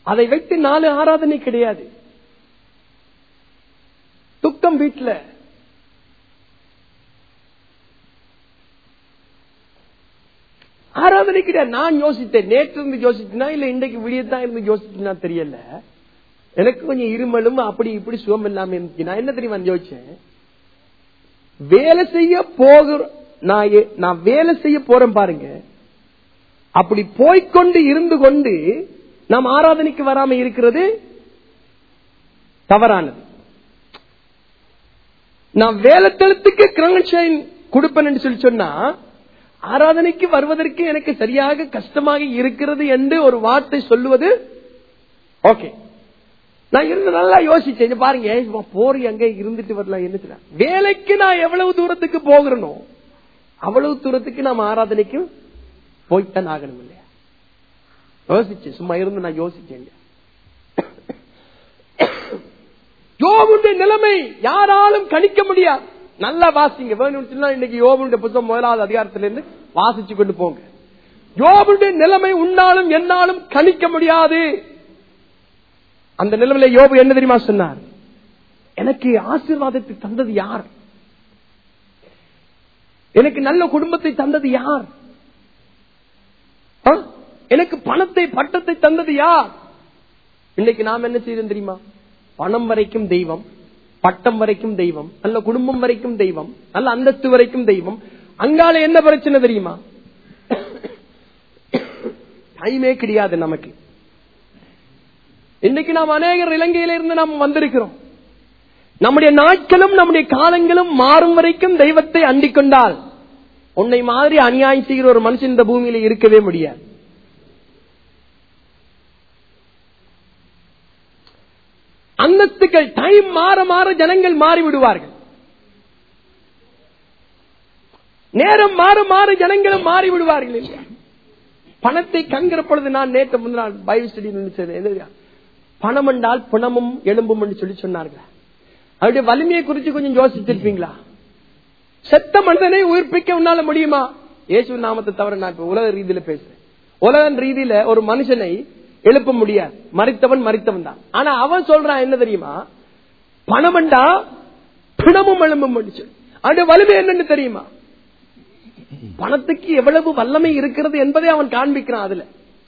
அதை வைத்து நாலு ஆராதனை கிடையாது. துக்கம் வீட்டுல, ஆராதனை கிடையாது. நான் யோசித்தேன், நேற்று இருந்து யோசிச்சுனா இல்ல இன்றைக்கு விடியத்தான் இருந்து யோசிச்சுனா தெரியல. எனக்கு கொஞ்சம் இருமலும் அப்படி இப்படி சுகம் இல்லாம இருந்துச்சு. நான் என்ன தெரியுமா யோசிச்சேன், வேலை செய்ய போகிற நான் நான் வேலை செய்ய போறேன் பாருங்க, அப்படி போய்கொண்டு இருந்து கொண்டு நாம் ஆராதனைக்கு வராம இருக்கிறது தவறானது. நான் வேலை தளத்துக்கு கிரங்கன் கொடுப்பேன் சொல்லி சொன்னா ஆராதனைக்கு வருவதற்கு எனக்கு சரியாக கஷ்டமாக இருக்கிறது என்று ஒரு வார்த்தை சொல்லுவது ஓகே. நான் இருந்து நல்லா யோசிச்சேன் பாருங்க, போறி அங்க இருந்துட்டு வரலாம். என்ன வேலைக்கு நான் எவ்வளவு தூரத்துக்கு போகிறனோ அவ்வளவு தூரத்துக்கு நாம் ஆராதனைக்கு போய்த்தான் ஆகணும் இல்லையா? யோசிச்சேன், சும்மா இருந்து நான் யோசிச்சேன். யோபுடைய நிலைமை யாராலும் கணிக்க முடியாது. நல்லா வாசிங்க, வேணும்னா இன்னைக்கு யோபுடைய புத்தகம் முதலாவது அதிகாரத்திலிருந்து வாசிச்சு கொண்டு போங்க. யோபுடைய நிலைமை உன்னாலும் என்னாலும் கணிக்க முடியாது. அந்த நிலைமையில யோபு என்ன தெரியுமா சொன்னார், எனக்கு ஆசீர்வாதத்தை தந்தது யார், எனக்கு நல்ல குடும்பத்தை தந்தது யார், எனக்கு பணத்தை பட்டத்தை தந்தது யார். இன்னைக்கு நாம் என்ன செய்யறோம் தெரியுமா, பணம் வரைக்கும் தெய்வம், பட்டம் வரைக்கும் தெய்வம், நல்ல குடும்பம் வரைக்கும் தெய்வம், நல்ல அந்தஸ்து வரைக்கும் தெய்வம். அங்கால என்ன பிரச்சனை தெரியுமா, டைமே கிடையாது நமக்கு. இன்னைக்கு நாம் அநேகர் இலங்கையில இருந்து நாம் வந்திருக்கிறோம். நம்முடைய நாட்களும் நம்முடைய காலங்களும் மாறும் வரைக்கும் தெய்வத்தை அண்டிக் கொண்டால் உன்னை மாதிரி அநியாயம் செய்கிற ஒரு மனுஷன் இந்த பூமியில இருக்கவே முடியாது. அந்தஸ்துகள் டைம் மாற மாற ஜனங்கள் மாறி விடுவார்கள். நேரம் மாற மாற ஜனங்களும் மாறி விடுவார்கள் இல்லையா? பணத்தை கண்கிற பொழுது நான் நேற்று முன்னாள் பைபிள் ஸ்டடி நினைச்சது, பணம் என்றால் பணமும் எலும்பும் என்று சொல்லி சொன்னார்கள். அவருடைய வலிமையை குறித்து கொஞ்சம் யோசிச்சிருப்பீங்களா? செத்த மனிதனை உயிர்ப்பிக்க உன்னால முடியுமா? இயேசு நாமத்தை தவிர நான் உலக ரீதியில பேசுறேன். உலக ரீதியில ஒரு மனுஷனை எழுப்ப முடியாது, மறித்தவன் மறித்தவன் தான். ஆனா அவன் சொல்றான் என்ன தெரியுமா, பணம்டா பிணமும் எலும்பும் சொல்லி. அவனுடைய வலிமை என்னன்னு தெரியுமா, பணத்துக்கு எவ்வளவு வல்லமை இருக்கிறது என்பதை அவன் காண்பிக்கிறான். அதுல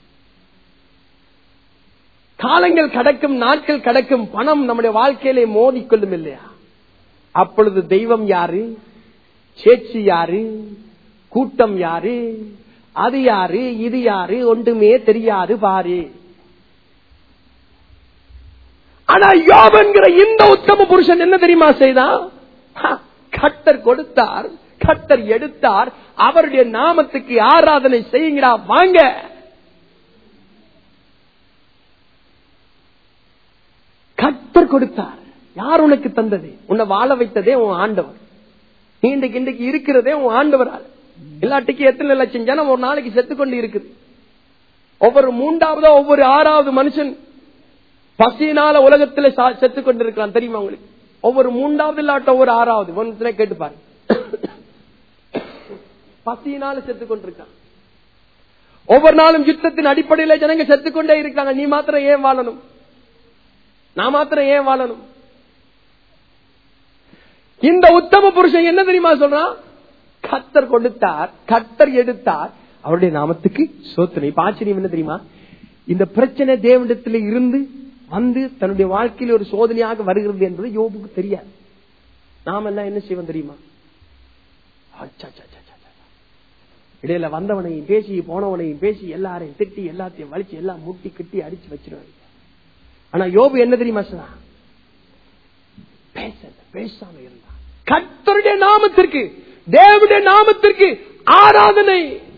காலங்கள் கடக்கும், நாட்கள் கடக்கும், பணம் நம்முடைய வாழ்க்கையிலே மோதிக்கொள்ளும் இல்லையா? அப்பொழுது தெய்வம் யாரு, சேச்சி யாரு, கூட்டம் யாரு, அது யாரு, இது யாரு ஒன்றுமே தெரியாது பாரு. ஆனா யோபு என்கிற இந்த உத்தம புருஷன் என்ன தெரியுமா செய்தான், கர்த்தர் கொடுத்தார், கர்த்தர் எடுத்தார், அவருடைய நாமத்துக்கு ஆராதனை செய்யுங்கடா வாங்க. கர்த்தர் கொடுத்தார். யார் உனக்கு தந்தது? உன்னை வாழ வைத்ததே உன் ஆண்டவர். நீ இன்றைக்கு இன்றைக்கு இருக்கிறதே உன் ஆண்டவரால். எல்லாத்துக்கும் எத்தனை லட்சம் ஜனம் ஒரு நாளைக்கு செத்து கொண்டு இருக்குது. ஒவ்வொரு மூன்றாவதோ ஒவ்வொரு ஆறாவது மனுஷன் பசியினால உலகத்துல செத்து கொண்டிருக்கிறான் தெரியுமா உங்களுக்கு? ஒவ்வொரு மூன்றாவது இல்லாட்ட ஒவ்வொரு ஆறாவது ஒன்று கேட்டுப்பாரு, பசியினால செத்து கொண்டிருக்கான். ஒவ்வொரு நாளும் யுத்தத்தின் அடிப்படையில ஜனங்க செத்துக்கொண்டே இருக்காங்க. நீ மாத்திரம் ஏன் வாழணும்? நான் மாத்திரம் ஏன் வாழணும்? இந்த உத்தம புருஷன் என்ன தெரியுமா சொல்றான், கர்த்தர் கொடுத்தார், கர்த்தர் எடுத்தார், அவருடைய நாமத்துக்கு சோத்திரம். இப்ப ஆச்சரியம் என்ன தெரியுமா, இந்த பிரச்சனை தேவனிடத்தில் இருந்து வந்து தன்னுடைய வாழ்க்கையில் ஒரு சோதனையாக வருகிறது என்பது யோபுக்கு தெரியாது. நாம எல்லாம் என்ன செய்வோம் தெரியுமா, இடையில வந்தவனையும் பேசி போனவனையும் பேசி எல்லாரையும் திட்டி எல்லாத்தையும் வலிச்சு எல்லாம் முட்டி கட்டி அடிச்சு வச்சிருவாங்க. ஆனா யோபு என்ன தெரியுமா சொன்னா, பேச பேசாம இருந்தான். கர்த்தருடைய நாமத்திற்கு, தேவனுடைய நாமத்திற்கு ஆராதனை.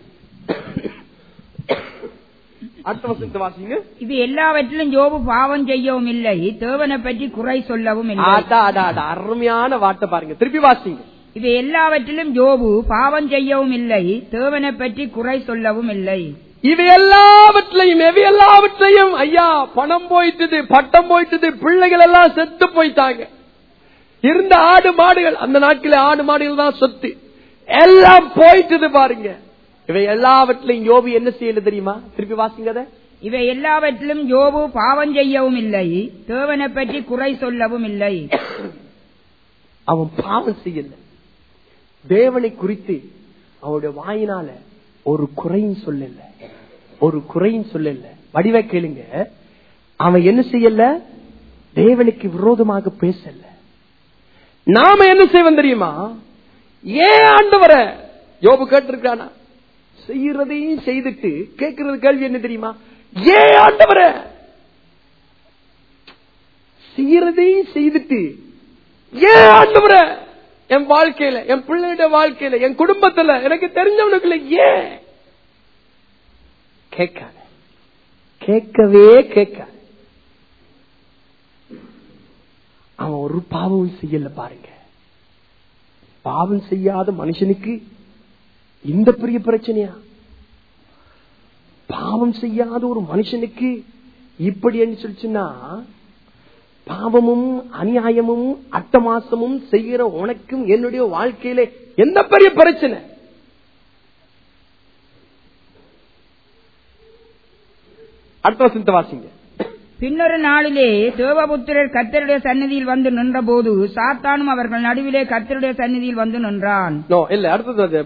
அடுத்த வசனத்தை வாசிங்க. இது எல்லாவற்றிலும் யோபு பாவம் செய்யவும் இல்லை, தேவனை பற்றி குறை சொல்லவும் இல்லை. அருமையான வார்த்தை பாருங்க, திருப்பி வாசிங்க. இது எல்லாவற்றிலும் யோபு பாவம் செய்யவும் இல்லை, தேவனை பற்றி குறை சொல்லவும் இல்லை. இது எல்லாவற்றையும் எவை எல்லாவற்றையும் ஐயா, பணம் போயிட்டது, பட்டம் போயிட்டது, பிள்ளைகள் எல்லாம் செத்து போயிட்டாங்க, இருந்த ஆடு மாடுகள், அந்த நாட்கள ஆடு மாடுகள் தான் சொத்து, எல்லாம் போயிட்டது பாருங்க. இவை எல்லாவற்றையும் யோபு என்ன செய்யல தெரியுமா? திருப்பி வாசிங்க. இவை எல்லாவற்றிலும் யோபு பாவம் செய்யவும் இல்லை, தேவனை பற்றி குறை சொல்லவும் இல்லை. அவன் பாவம் செய்யல, தேவனை குறித்து அவனுடைய வாயினால ஒரு குறையும் சொல்லல, ஒரு குறையும் சொல்லல. வடிவ கேளுங்க, அவன் என்ன செய்யல, தேவனுக்கு விரோதமாக பேசல. நாம என்ன செய்வோம் தெரியுமா? ஏன் ஆண்டவரே யோபு கேட்டிருக்கானா? செய்யறதையும் செய்துட்டு கேட்கிறது கேள்வி என்ன தெரியுமா? ஏன் ஆண்டவரே? செய்யறதையும் செய்துட்டு ஏன் ஆண்டவரே என் வாழ்க்கையில, என் பிள்ளையோட வாழ்க்கையில, என் குடும்பத்துல, எனக்கு தெரிஞ்சவனுக்குள்ள ஏன் கேட்காத? கேட்கவே கேட்காத. அவன் ஒரு பாவம் செய்யல பாருங்க. பாவம் செய்யாத மனுஷனுக்கு இந்த பெரிய பிரச்சனையா? பாவம் செய்யாத ஒரு மனுஷனுக்கு இப்படி என்று சொல்லிச்சுன்னா, பாவமும் அநியாயமும் அட்டமாசமும் செய்கிற உனக்கும் என்னுடைய வாழ்க்கையில எந்த பெரிய பிரச்சனை? அடுத்த வசனத்தை வாசிங்க. பின்னொரு நாளிலே தேவபுத்திரர் கர்த்தருடைய சந்நிதியில் வந்து நின்ற போது சாத்தானும் அவர்கள் நடுவிலே கர்த்தருடைய சந்நிதியில் வந்து நின்றான். இல்ல அடுத்தது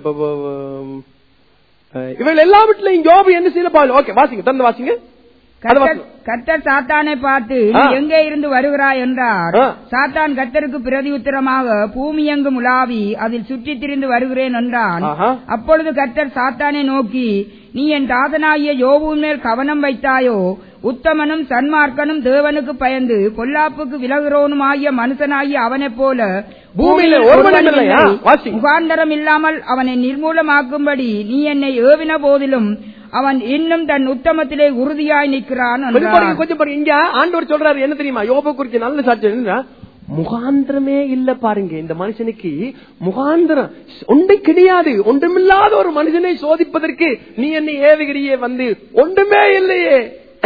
இவர்கள் எல்லாவற்றிலையும் யோபு என்ன செய்யல பாருங்க. ஓகே, வாசிங்க, தந்து வாசிங்க. கர்த்தர் சாத்தானை பார்த்து, நீ எங்கே இருந்து வருகிறாய் என்றார். சாத்தான் கர்த்தருக்கு பிரதி உத்தரமாக, பூமி எங்கும் உலாவி அதில் சுற்றி திரிந்து வருகிறேன் என்றான். அப்பொழுது கர்த்தர் சாத்தானை நோக்கி, நீ என் தாசனாகிய யோபுவின் மேல் கவனம் வைத்தாயோ? உத்தமனும் சன்மார்க்கனும் தேவனுக்கு பயந்து பொல்லாப்புக்கு விலகுறவனுமாகிய மனுஷனாகிய அவனைப் போல பூமியில் முகாந்தரம் இல்லாமல் அவனை நிர்மூலமாக்கும்படி நீ என்னை ஏவின போதிலும் அவன் இன்னும் தன் உத்தமத்திலே உறுதியாய் நிற்கிறான். கொஞ்சம் இங்க ஆண்டவர் சொல்றாரு என்ன தெரியுமா? யோபு குறித்து நல்ல சாட்சி. முகாந்திரமே இல்ல பாருங்க இந்த மனுஷனுக்கு. முகாந்திரம் ஒன்று கிடையாது. ஒன்றுமில்லாத ஒரு மனுஷனை சோதிப்பதற்கு நீ என்னை ஏவுகிறியே வந்து ஒன்றுமே இல்லையே.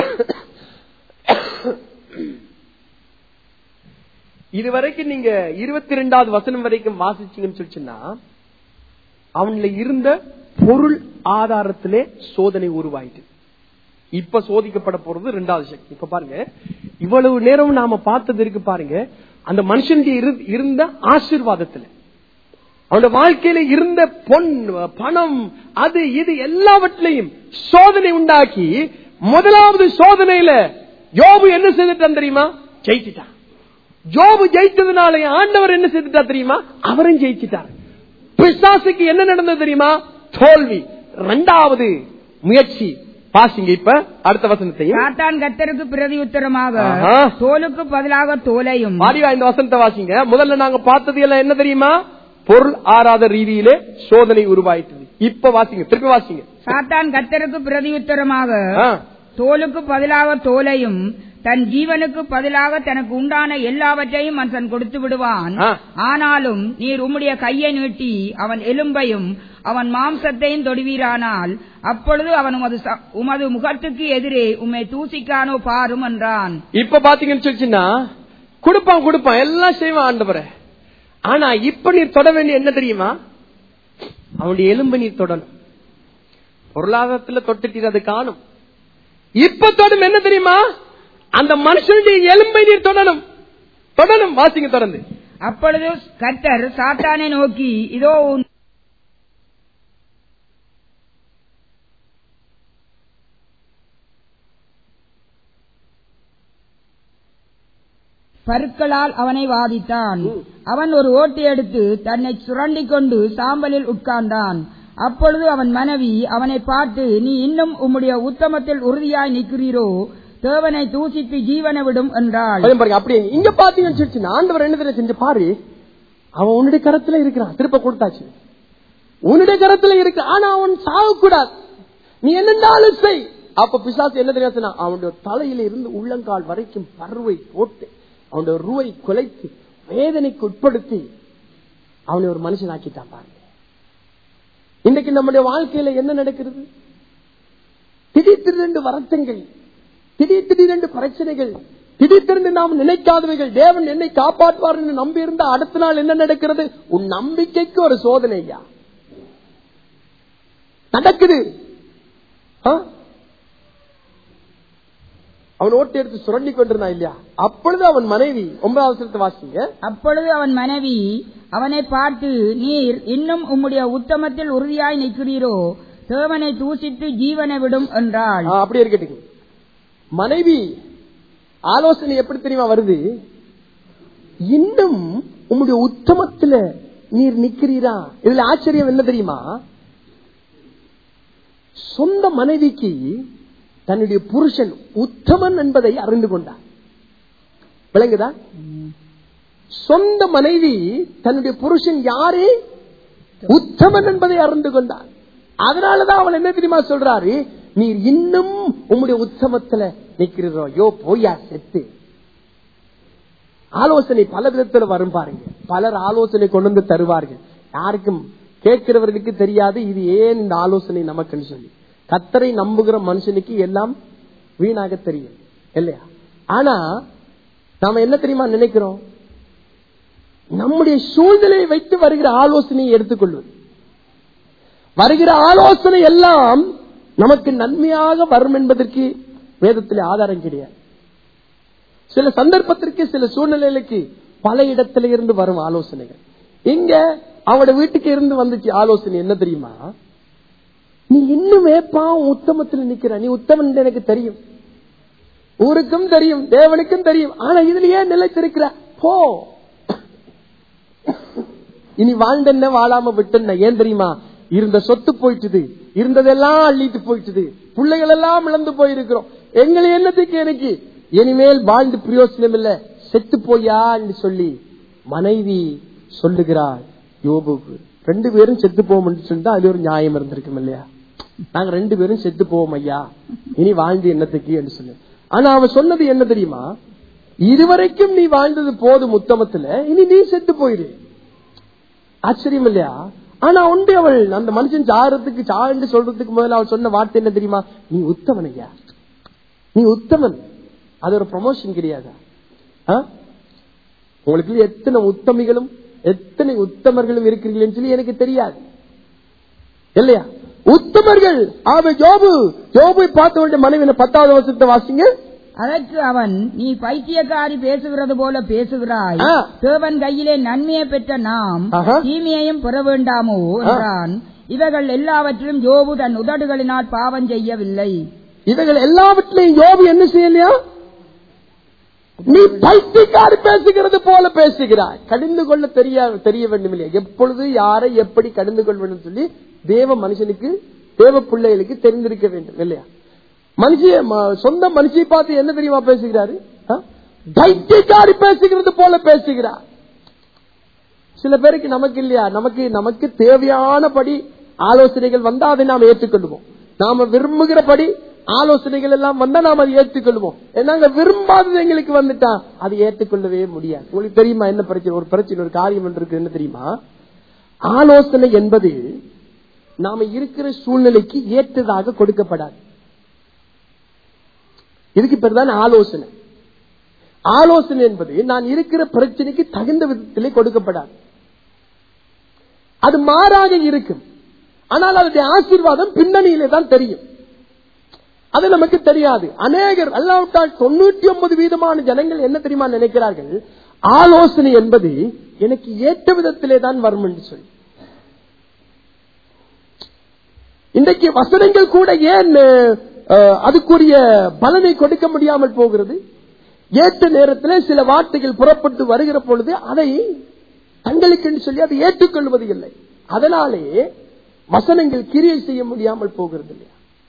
இதுவரைக்கும் நீங்க இருபத்தி ரெண்டாவது வசனம் வரைக்கும் வாசிச்சீங்கன்னு சொல்லிச்சுன்னா, அவன்ல இருந்த பொருள் ஆதாரத்திலே சோதனை உருவாயிட்டு இப்ப சோதிக்கப்பட போறது இரண்டாவது சக்தி. இப்ப பாருங்க, இவ்வளவு நேரம் நாம பார்த்தது இருக்கு பாருங்க. அந்த மனுஷனுக்கு இருந்த ஆசீர்வாதத்துல, அவனோட வாழ்க்கையில இருந்த பொன் பணம் அது இது எல்லாவற்றிலையும் சோதனை உண்டாக்கி, முதலாவது சோதனையில யோபு என்ன செய்துட்டான் தெரியுமா? ஜெயிச்சுட்டான். யோபு ஜெயிச்சதுனால ஆண்டவர் என்ன செய்துட்டா தெரியுமா? அவரும் ஜெயிச்சுட்டார். பிசாசுக்கு என்ன நடந்தது தெரியுமா? தோல்வி. இரண்டாவது முயற்சி பாசிங்க. இப்ப அடுத்த வசனத்தையும் சாத்தான் கர்த்தருக்கு பிரதி உத்தரமாக, தோலுக்கு பதிலாக தோலையும். இந்த வசனத்தை வாசிங்க. முதல்ல நாங்க பார்த்தது எல்லாம் என்ன தெரியுமா? பொருள் ஆறாத ரீதியிலே சோதனை உருவாயிட்டது. இப்ப வாசிங்க, திருப்பி வாசிங்க. சாத்தான் கர்த்தருக்கு பிரதி உத்தரமாக, தோலுக்கு பதிலாக தோலையும் தன் ஜீவனுக்கு பதிலாக தனக்கு உண்டான எல்லாவற்றையும் மனுஷன் கொடுத்து விடுவான். ஆனாலும் நீர் உம்முடைய கையை நீட்டி அவன் எலும்பையும் அவன் மாம்சத்தையும் தொடுவீரானால் அப்பொழுது அவன் உமது முகத்துக்கு எதிரே உம்மை தூசிக்கானோ பாரும் என்றான். இப்ப பாத்தீங்கன்னு சொல்லிச்சுன்னா, கொடுப்பான் கொடுப்பான் எல்லாம் செய்வான் ஆண்டவரே. ஆனா இப்ப நீர் தொட வேண்டிய என்ன தெரியுமா? அவனுடைய எலும்பை நீர் தொடணும். பொருளாதாரத்துல தொட்டுட்டு அது காணும். இப்ப தொடும் என்ன தெரியுமா? அந்த மனுஷனுடைய எலும்பை நீர் தொடணும் தொடணும். வாசிங்க தொடர்ந்து. அப்பொழுது கர்த்தர் சாத்தானை நோக்கி, இதோ பருக்களால் அவனை வாதித்தான். அவன் ஒரு ஓட்டை எடுத்து தன்னை சுரண்டிக் கொண்டு சாம்பலில் உட்கார்ந்தான். அப்பொழுது அவன் மனைவி அவனை பார்த்து, நீ இன்னும் உம்முடைய உத்தமத்தில் உறுதியாய் நிற்கிறீரோ? தேவனை தூசித்து ஜீவனை விடும் என்றாள். அப்படி இங்க பாத்தீங்கன்னு ஆண்டவர் என்ன செஞ்சு பாரு, அவன் உன்னுடைய கரத்துல இருக்கிறான். திருப்ப கொடுத்தாச்சு, உன்னுடைய கரத்துல இருக்கு. ஆனா அவன் சாகக்கூடாது, நீ என்னென்னாலும் செய். அப்ப பிசாசு என்ன தெரியாது, அவனுடைய தலையில இருந்து உள்ளங்கால் வரைக்கும் பருவை போட்டு அவனுடைய ரூவை குலைத்து வேதனைக்கு உட்படுத்தி அவனை ஒரு மனுஷன் ஆக்கிட்டான் பாருங்க. இன்றைக்கு நம்முடைய வாழ்க்கையில என்ன நடக்கிறது? திடீர் திடீரென்று வருத்தங்கள், திடீர் திடீரென்று பிரச்சனைகள், திடீர் திடீர்னு நாம் நினைக்காதவைகள். தேவன் என்னை காப்பாற்றுவார் என்று நம்பி இருந்தா அடுத்த நாள் என்ன நடக்கிறது? உன் நம்பிக்கைக்கு ஒரு சோதனையா நடக்குது. அவன் ஓட்டி எடுத்து சுரண்டி கொண்டிருந்தான் இல்லையா? அப்பொழுது அவன் மனைவி, ஒன்பதாவது வசனத்தை வாசிங்க. அப்பொழுது அவன் மனைவி அவனை பார்த்து, நீர் இன்னும் உம்முடைய உத்தமத்தில் உறுதியாய் நிற்கிறீரோ, தேவனை தூசித்து ஜீவனை விடும் என்றாள். அப்படி இருக்கட்டும். மனைவி ஆலோசனை எப்படி தெரியுமா வருது? இன்னும் உம்முடைய உத்தமத்துல நீர் நிக்கிறீரா? இதுல ஆச்சரியம் என்ன தெரியுமா? சொந்த மனைவிக்கு தன்னுடைய புருஷன் உத்தமன் என்பதை அறிந்து கொண்டார். விளங்குதா? சொந்த மனைவி தன்னுடைய புருஷன் யாரே உத்தமன் என்பதை அறிந்து கொண்டார். அதனாலதான் அவள் என்ன தெரியுமா சொல்றாரு? நீர் இன்னும் உம்முடைய உத்தமத்துல நிக்கிறீரோ? யோ போயா செத்து. ஆலோசனை பல விதத்துல வரும் பாருங்க. பலர் ஆலோசனை கொண்டு வந்து தருவார்கள். யாருக்கும் கேட்கிறவர்களுக்கு தெரியாது இது ஏன் இந்த ஆலோசனை நமக்குன்னு சொல்லி. கர்த்தரை நம்புகிற மனுஷனுக்கு எல்லாம் வீணாக தெரியும் இல்லையா? ஆனா நாம என்ன தெரியுமா நினைக்கிறோம்? நம்முடைய சூழ்நிலையை வைத்து வருகிற ஆலோசனையை எடுத்துக்கொள்வது. வருகிற ஆலோசனை எல்லாம் நமக்கு நன்மையாக வரும் என்பதற்கு வேதத்தில் ஆதாரம் கிடையாது. சில சந்தர்ப்பத்திற்கு சில சூழ்நிலைகளுக்கு பல இடத்துல இருந்து வரும் ஆலோசனைகள். இங்க அவனோட வீட்டுக்கு இருந்து வந்துச்சு ஆலோசனை என்ன தெரியுமா? நீ இன்னும் வேப்பா உத்தமத்தில் நிக்கிற, நீ உத்தமன் எனக்கு தெரியும், ஊருக்கும் தெரியும், தேவனுக்கும் தெரியும், ஆனா இதுலயே நிலைத்திருக்கிற போ. இனி வாழ்ந்தென்ன வாழாம விட்டென்ன? ஏன் தெரியுமா? இருந்த சொத்து போயிட்டுது, இருந்ததெல்லாம் அள்ளிட்டு போயிட்டுது, பிள்ளைகள் எல்லாம் இழந்து போயிருக்கிறோம், எங்களை என்னத்துக்கு எனக்கு இனிமேல் வாழ்ந்து பிரயோசனம் இல்ல, செத்து போயா என்று சொல்லி மனைவி சொல்லுகிறாள் யோபுக்கு. ரெண்டு பேரும் செத்து போவோம் என்று சொல்லிட்டு அது ஒரு நியாயம் இருந்திருக்கும் இல்லையா? நாங்க ரெண்டு பேரும் செத்து போவோம் ஐயா, இனி வாழ்ந்து என்னத்துக்கு என்று சொல்லு. ஆனா அவன் சொன்னது என்ன தெரியுமா? இதுவரைக்கும் நீ வாழ்ந்தது போதும் உத்தமத்துல, இனி நீ செத்து போயிரு. ஆச்சரியம் இல்லையா? ஆனா உண்டு அவள் அந்த மனுஷன் சாரத்துக்கு சாண்டு சொல்றதுக்கு முதல்ல அவள் சொன்ன வார்த்தை என்ன தெரியுமா? நீ உத்தமன் ஐயா, நீ உத்தமன். அது ஒரு ப்ரமோஷன் கிடையாதா? உங்களுக்கு எத்தனை உத்தமிகளும் எத்தனை உத்தமர்களும் இருக்கிறீர்கள் சொல்லி எனக்கு தெரியாது இல்லையா? உத்தமர்கள் யோபு யோபை பார்த்த மனைவி பத்தாவது வருஷத்தை வாசிங்க. அதற்கு அவன், நீ பைத்தியக்காரி பேசுகிறது போல பேசுகிறாய், தேவன் கையிலே நன்மையை பெற்ற நாம் தீமையையும் பெற வேண்டாமோ என்றான். இவைகள் எல்லாவற்றிலும் யோபு தன் உதடுகளினால் பாவம் செய்யவில்லை. இவைகள் எல்லாவற்றிலையும் யோபு என்ன செய்யலையா? நீ பைத்தியக்காரி பேசுகிறது போல பேசுகிறாய். கடிந்து கொள்ள தெரிய தெரிய வேண்டும் இல்லையா? எப்பொழுது யாரை எப்படி கடிந்து கொள்ள வேண்டும் சொல்லி தேவ மனுஷனுக்கு தேவ பிள்ளைகளுக்கு தெரிந்திருக்க வேண்டும் இல்லையா? மனுஷிய சொந்த மனுஷியை பார்த்து என்ன தெரியுமா பேசுகிறாரு? பைத்தியக்காரி பேசுகிறது போல பேசுகிறார். சில பேருக்கு நமக்கு இல்லையா, நமக்கு நமக்கு தேவையானபடி ஆலோசனைகள் வந்தா அதை நாம் ஏற்றுக்கொள்வோம். நாம விரும்புகிறபடி ஆலோசனைகள் எல்லாம் வந்தா நாம் அதை ஏற்றுக்கொள்வோம். நாங்க விரும்பாதது எங்களுக்கு வந்துட்டா அதை ஏற்றுக்கொள்ளவே முடியாது. உங்களுக்கு தெரியுமா என்ன பிரச்சனை? ஒரு பிரச்சனை, ஒரு காரியம் இருக்கு என்ன தெரியுமா? ஆலோசனை என்பது நாம இருக்கிற சூழ்நிலைக்கு ஏற்றதாக கொடுக்கப்படாது. இதுக்கு பேர் தான் ஆலோசனை. ஆலோசனை என்பது நான் இருக்கிற பிரச்சனைக்கு தகுந்த விதத்திலே கொடுக்கப்படாது. அது மாறாக இருக்கும். ஆனால் அதனுடைய ஆசீர்வாதம் பின்னணியிலே தான் தெரியும். அது நமக்கு தெரியாது. அநேகர் அல்லாவிட்டால் தொண்ணூற்றி ஒன்பது வீதமான ஜனங்கள் என்ன தெரியுமா நினைக்கிறார்கள்? ஆலோசனை என்பது எனக்கு ஏற்ற விதத்திலே தான் வரும் என்று சொல்லி. இன்றைக்கு வசனங்கள் கூட ஏன் அதுக்குரிய பலனை கொடுக்க முடியாமல் போகிறது? ஏற்ற நேரத்தில் சில வார்த்தைகள் புறப்பட்டு வருகிற பொழுது அதை தங்களுக்கு சொல்லி அதை ஏற்றுக்கொள்வது இல்லை. அதனாலே வசனங்கள் கிரியை செய்ய முடியாமல் போகிறது இல்லையா?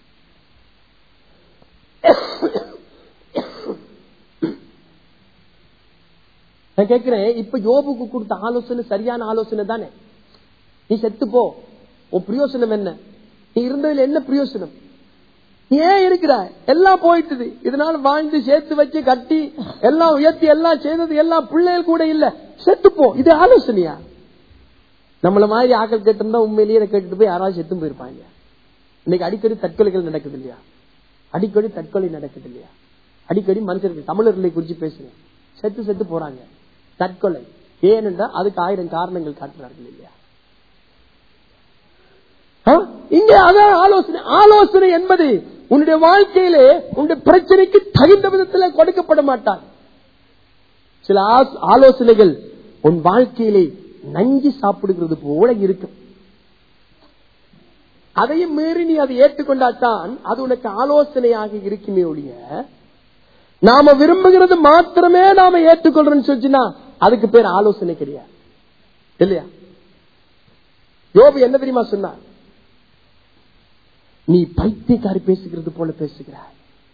நான் கேட்கிறேன், இப்ப யோபுக்கு கொடுத்த ஆலோசனை சரியான ஆலோசனை தானே? நீ செத்து போ, உன் பிரயோசனம் என்ன? நீ இருந்ததுல என்ன பிரயோசனம்? ஏன் இருக்கிறாய்? எல்லாம் போயிட்டுது. இதனால வாழ்ந்து சேர்த்து வச்சு கட்டி எல்லாம் உயர்த்தி எல்லாம் செய்தது எல்லாம் பிள்ளைகள் கூட இல்ல, செத்துப்போ. இது ஆலோசனையா? நம்மள மாதிரி ஆக்கள் கேட்டிருந்தா உண்மையிலேயே கேட்டுட்டு போய் யாராவது செத்து போயிருப்பாங்க. இன்னைக்கு அடிக்கடி தற்கொலைகள் நடக்குது இல்லையா? அடிக்கடி தற்கொலை நடக்குது இல்லையா? அடிக்கடி மனுஷர்கள் தமிழர்களை குறிச்சு பேசுறேன், செத்து செத்து போறாங்க. தற்கொலை ஏனென்றா அதுக்கு ஆயிரம் காரணங்கள் காட்டுறார்கள் இல்லையா? இங்கே அதான் ஆலோசனை. ஆலோசனை என்பது உன்னுடைய வாழ்க்கையிலே உன்னுடைய பிரச்சனைக்கு தகுந்த விதத்தில் கொடுக்கப்பட மாட்டார். சில ஆலோசனைகள் உன் வாழ்க்கையிலே நஞ்சு சாப்பிடுகிறது போல இருக்கும். அதையும் மீறி நீ அதை ஏற்றுக்கொண்டால்தான் அது உனக்கு ஆலோசனையாக இருக்குமே ஒழிய, நாம விரும்புகிறது மாத்திரமே நாம ஏற்றுக்கொள்றோம்னு சொல்லிச்சுன்னா அதுக்கு பேர் ஆலோசனை கிடையாது, இல்லையா? யோபு என்ன தெரியுமா சொன்னார்? நீ பைத்தியக்காரி பேசுகிறது போல பேசுகிறாய்.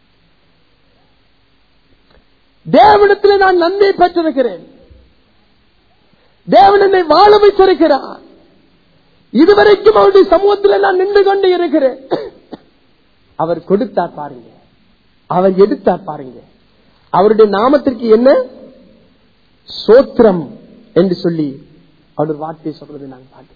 தேவனிடத்தில் நான் நன்மை பெற்றிருக்கிறேன். தேவன் என்னை வாழ வைத்திருக்கிறார். இதுவரைக்கும் அவருடைய சமூகத்தில் நான் நின்று கொண்டு இருக்கிறேன். அவர் கொடுத்தார் பாருங்க, அவர் எடுத்தார் பாருங்க. அவருடைய நாமத்திற்கு என்ன சோத்திரம் என்று சொல்லி அவர் வார்த்தை சொல்றதை நாங்கள் பார்க்கிறோம்.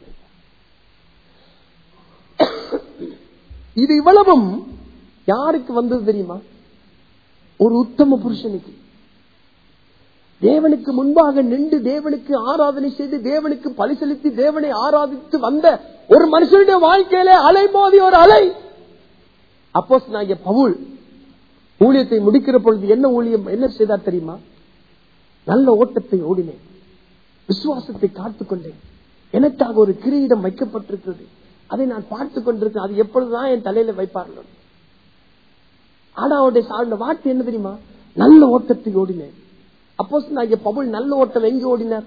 இது இவ்வளவும் யாருக்கு வந்தது தெரியுமா? ஒரு உத்தம புருஷனுக்கு, தேவனுக்கு முன்பாக நின்று தேவனுக்கு ஆராதனை செய்து தேவனுக்கு பலி செலுத்தி தேவனை ஆராதித்து வந்த ஒரு மனுஷனுடைய வாழ்க்கையிலே அலை மோதி ஒரு அலை. அப்போஸ்தலனாகிய பவுல் ஊழியத்தை முடிக்கிற பொழுது என்ன ஊழியம் என்ன செய்தார் தெரியுமா? நல்ல ஓட்டத்தை ஓடினேன், விசுவாசத்தை காத்துக்கொண்டேன், எனக்காக ஒரு கிரீடம் வைக்கப்பட்டிருக்கிறது, அதை நான் பார்த்துக் கொண்டிருக்கேன், அது எப்பொழுதுதான் என் தலையில வைப்பார்கள். ஆனா அவருடைய வார்த்தை என்ன தெரியுமா? நல்ல ஓட்டத்தை ஓடினேன். அப்போஸ்தலனாகிய பவுல் நல்ல ஓட்டம் எங்கே ஓடினார்?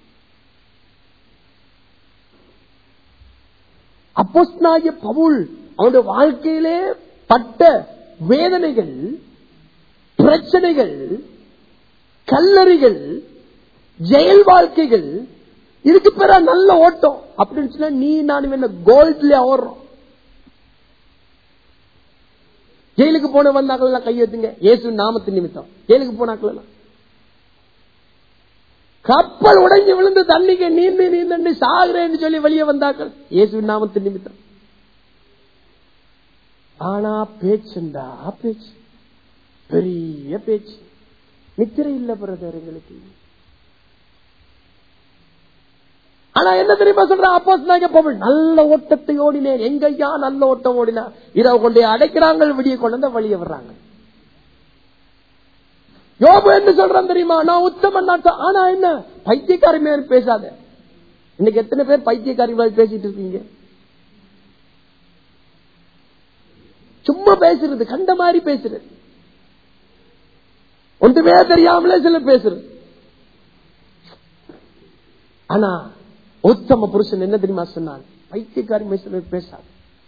அப்போஸ்தலனாகிய பவுல் அவருடைய வாழ்க்கையிலே பட்ட வேதனைகள், பிரச்சனைகள், கல்லறிகள், ஜெயல் வாழ்க்கைகள், இதுக்கு பேர நல்ல ஓட்டம் அப்படின்னு சொன்னா நீ நானும் என்ன கோல்ட்ல ஓடுறோம். ஜெயிலுக்கு போன வந்தாக்கள் கையெழுத்துங்க, இயேசு நாமத்தின் நிமித்தம். ஜெயிலுக்கு போனாக்கள் கப்பல் உடைஞ்சு விழுந்து தண்ணிக்கு நீந்து நீந்து சாகுறேன்னு சொல்லி வெளியே வந்தாக்கள் இயேசு நாமத்தின் நிமித்தம். ஆனா பேச்சுண்டா பேச்சு, பெரிய பேச்சு, நித்திரை இல்ல பிரதர் எங்களுக்கு. ஆனா என்ன தெரியுமா சொல்ற? அப்போஸ்தலனாகிய பவுல் நல்ல ஓட்டத்தை ஓடினேன். எங்கய்யா நல்ல ஓட்டம் ஓடினா? இரவு கொண்டே அடைக்கிறாங்க, விடிய கொண்டு வழிய வர்றாங்க. யோபு என்ன சொல்றான் தெரியுமா? நான் உத்தமன். ஆனா என்ன பைத்தியக்காரி மாதிரி பேசாத. இன்னைக்கு எத்தனை பேர் பைத்தியக்காரி மாதிரி பேசிட்டு இருக்கீங்க? சும்மா பேசுறது, கண்ட மாதிரி பேசுறது, ஒன்றுமே தெரியாமலே சில பேசுறது. ஆனா உத்தம புருஷன் என்ன தெரியுமா சொன்னான்? பைத்தியக்காரி பேசாது.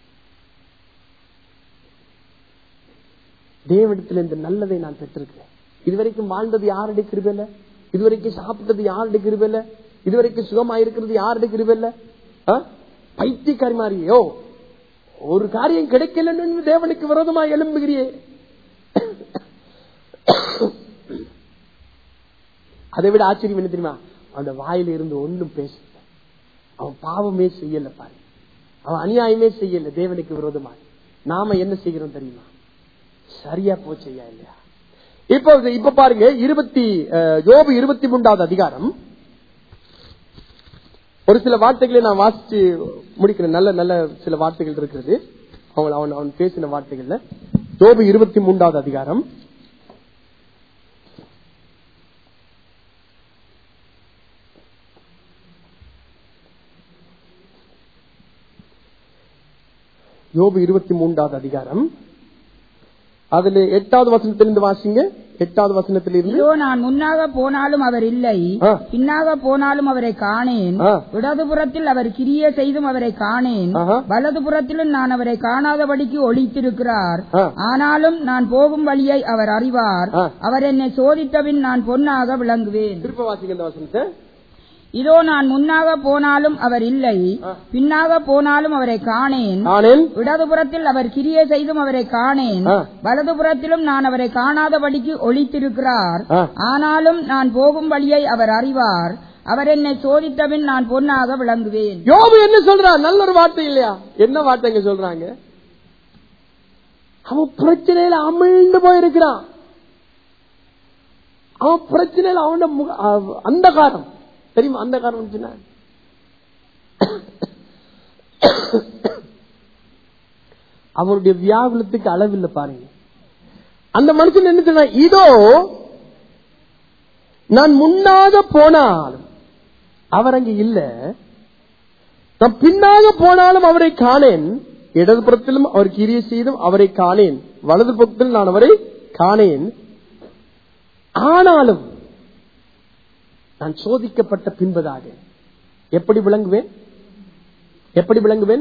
தேவனிடத்தில் இந்த நல்லதை நான் பெற்றிருக்கிறேன். இதுவரைக்கும் வாழ்ந்தது யாருடைய கிருபையில? இதுவரைக்கும் சாப்பிட்டது யாருடைய கிருபையில? இதுவரைக்கும் சுகமா இருக்கிறது யாருடைய கிருபையில? பைத்தியக்காரி மாதிரியோ ஒரு காரியம் கிடைக்கலன்னு தேவனுக்கு விரோதமா எழும்புகிறியே. அதை விட ஆச்சரியம் என்ன தெரியுமா? அவன் வாயில இருந்து ஒன்றும் பேசல, அவன் பாவமே செய்யல பாரு, அவன் அநியாயமே செய்யல தேவனுக்கு விரோதமா. நாம என்ன செய்கிறோம் தெரியுமா? சரியா போச்சையா இல்லையா? இப்ப இப்ப பாருங்க, இருபத்தி யோபு இருபத்தி மூன்றாவது அதிகாரம் ஒரு சில வார்த்தைகளை நான் வாசிச்சு முடிக்கிறேன். நல்ல நல்ல சில வார்த்தைகள் இருக்கிறது அவன் அவன் அவன் பேசின வார்த்தைகள்ல. யோபு இருபத்தி மூன்றாவது அதிகாரம் யோபு இருபத்தி மூன்றாவது அதிகாரம் அதுல எட்டாவது வசனத்திலிருந்து வாசிங்க. எட்டாவது வசனத்திலிருந்து, நான் முன்னாக போனாலும் அவர் இல்லை, பின்னாக போனாலும் அவரை காணேன், இடதுபுறத்தில் அவர் கிரிய செய்தும் அவரை காணேன், வலதுபுறத்திலும் நான் அவரை காணாதபடிக்கு ஒளித்திருக்கிறார். ஆனாலும் நான் போகும் வழியை அவர் அறிவார், அவர் என்னை சோதித்தபின் நான் பொன்னாக விளங்குவேன். திருப்ப வாசிங்க இந்த வசனத்தை. இதோ நான் முன்னாக போனாலும் அவர் இல்லை, பின்னாக போனாலும் அவரை காணேன், இடதுபுறத்தில் அவர் கிரிய செய்தும் அவரை காணேன், வலதுபுறத்திலும் நான் அவரை காணாதபடிக்கு ஒளித்திருக்கிறார். ஆனாலும் நான் போகும் வழியை அவர் அறிவார், அவர் என்னை சோதித்தபின் நான் பொன்னாக விளங்குவேன். யோபு என்ன சொல்றான்? நல்ல ஒரு வார்த்தை இல்லையா? என்ன வார்த்தைங்க சொல்றாங்க? அவன் பிரச்சனையில அமிழ்ந்து போயிருக்கிறான். அவன் பிரச்சனையில அவன் அந்த காரம் தெரியுமா? அந்த காரணம் அவருடைய வியாகுலத்துக்கு அளவில்லை பாருங்க. அந்த மனுஷன் என்ன சொன்னா, இதோ நான் முன்னாக போனாலும் அவர் அங்கு இல்ல, நான் பின்னாக போனாலும் அவரை காணேன், இடதுபுறத்திலும் அவர் கிரியை செய்தும் அவரை காணேன், வலது பக்கத்தில் நான் அவரை காணேன். ஆனாலும் நான் சோதிக்கப்பட்ட பின்பதாக எப்படி விளங்குவேன்? எப்படி விளங்குவேன்?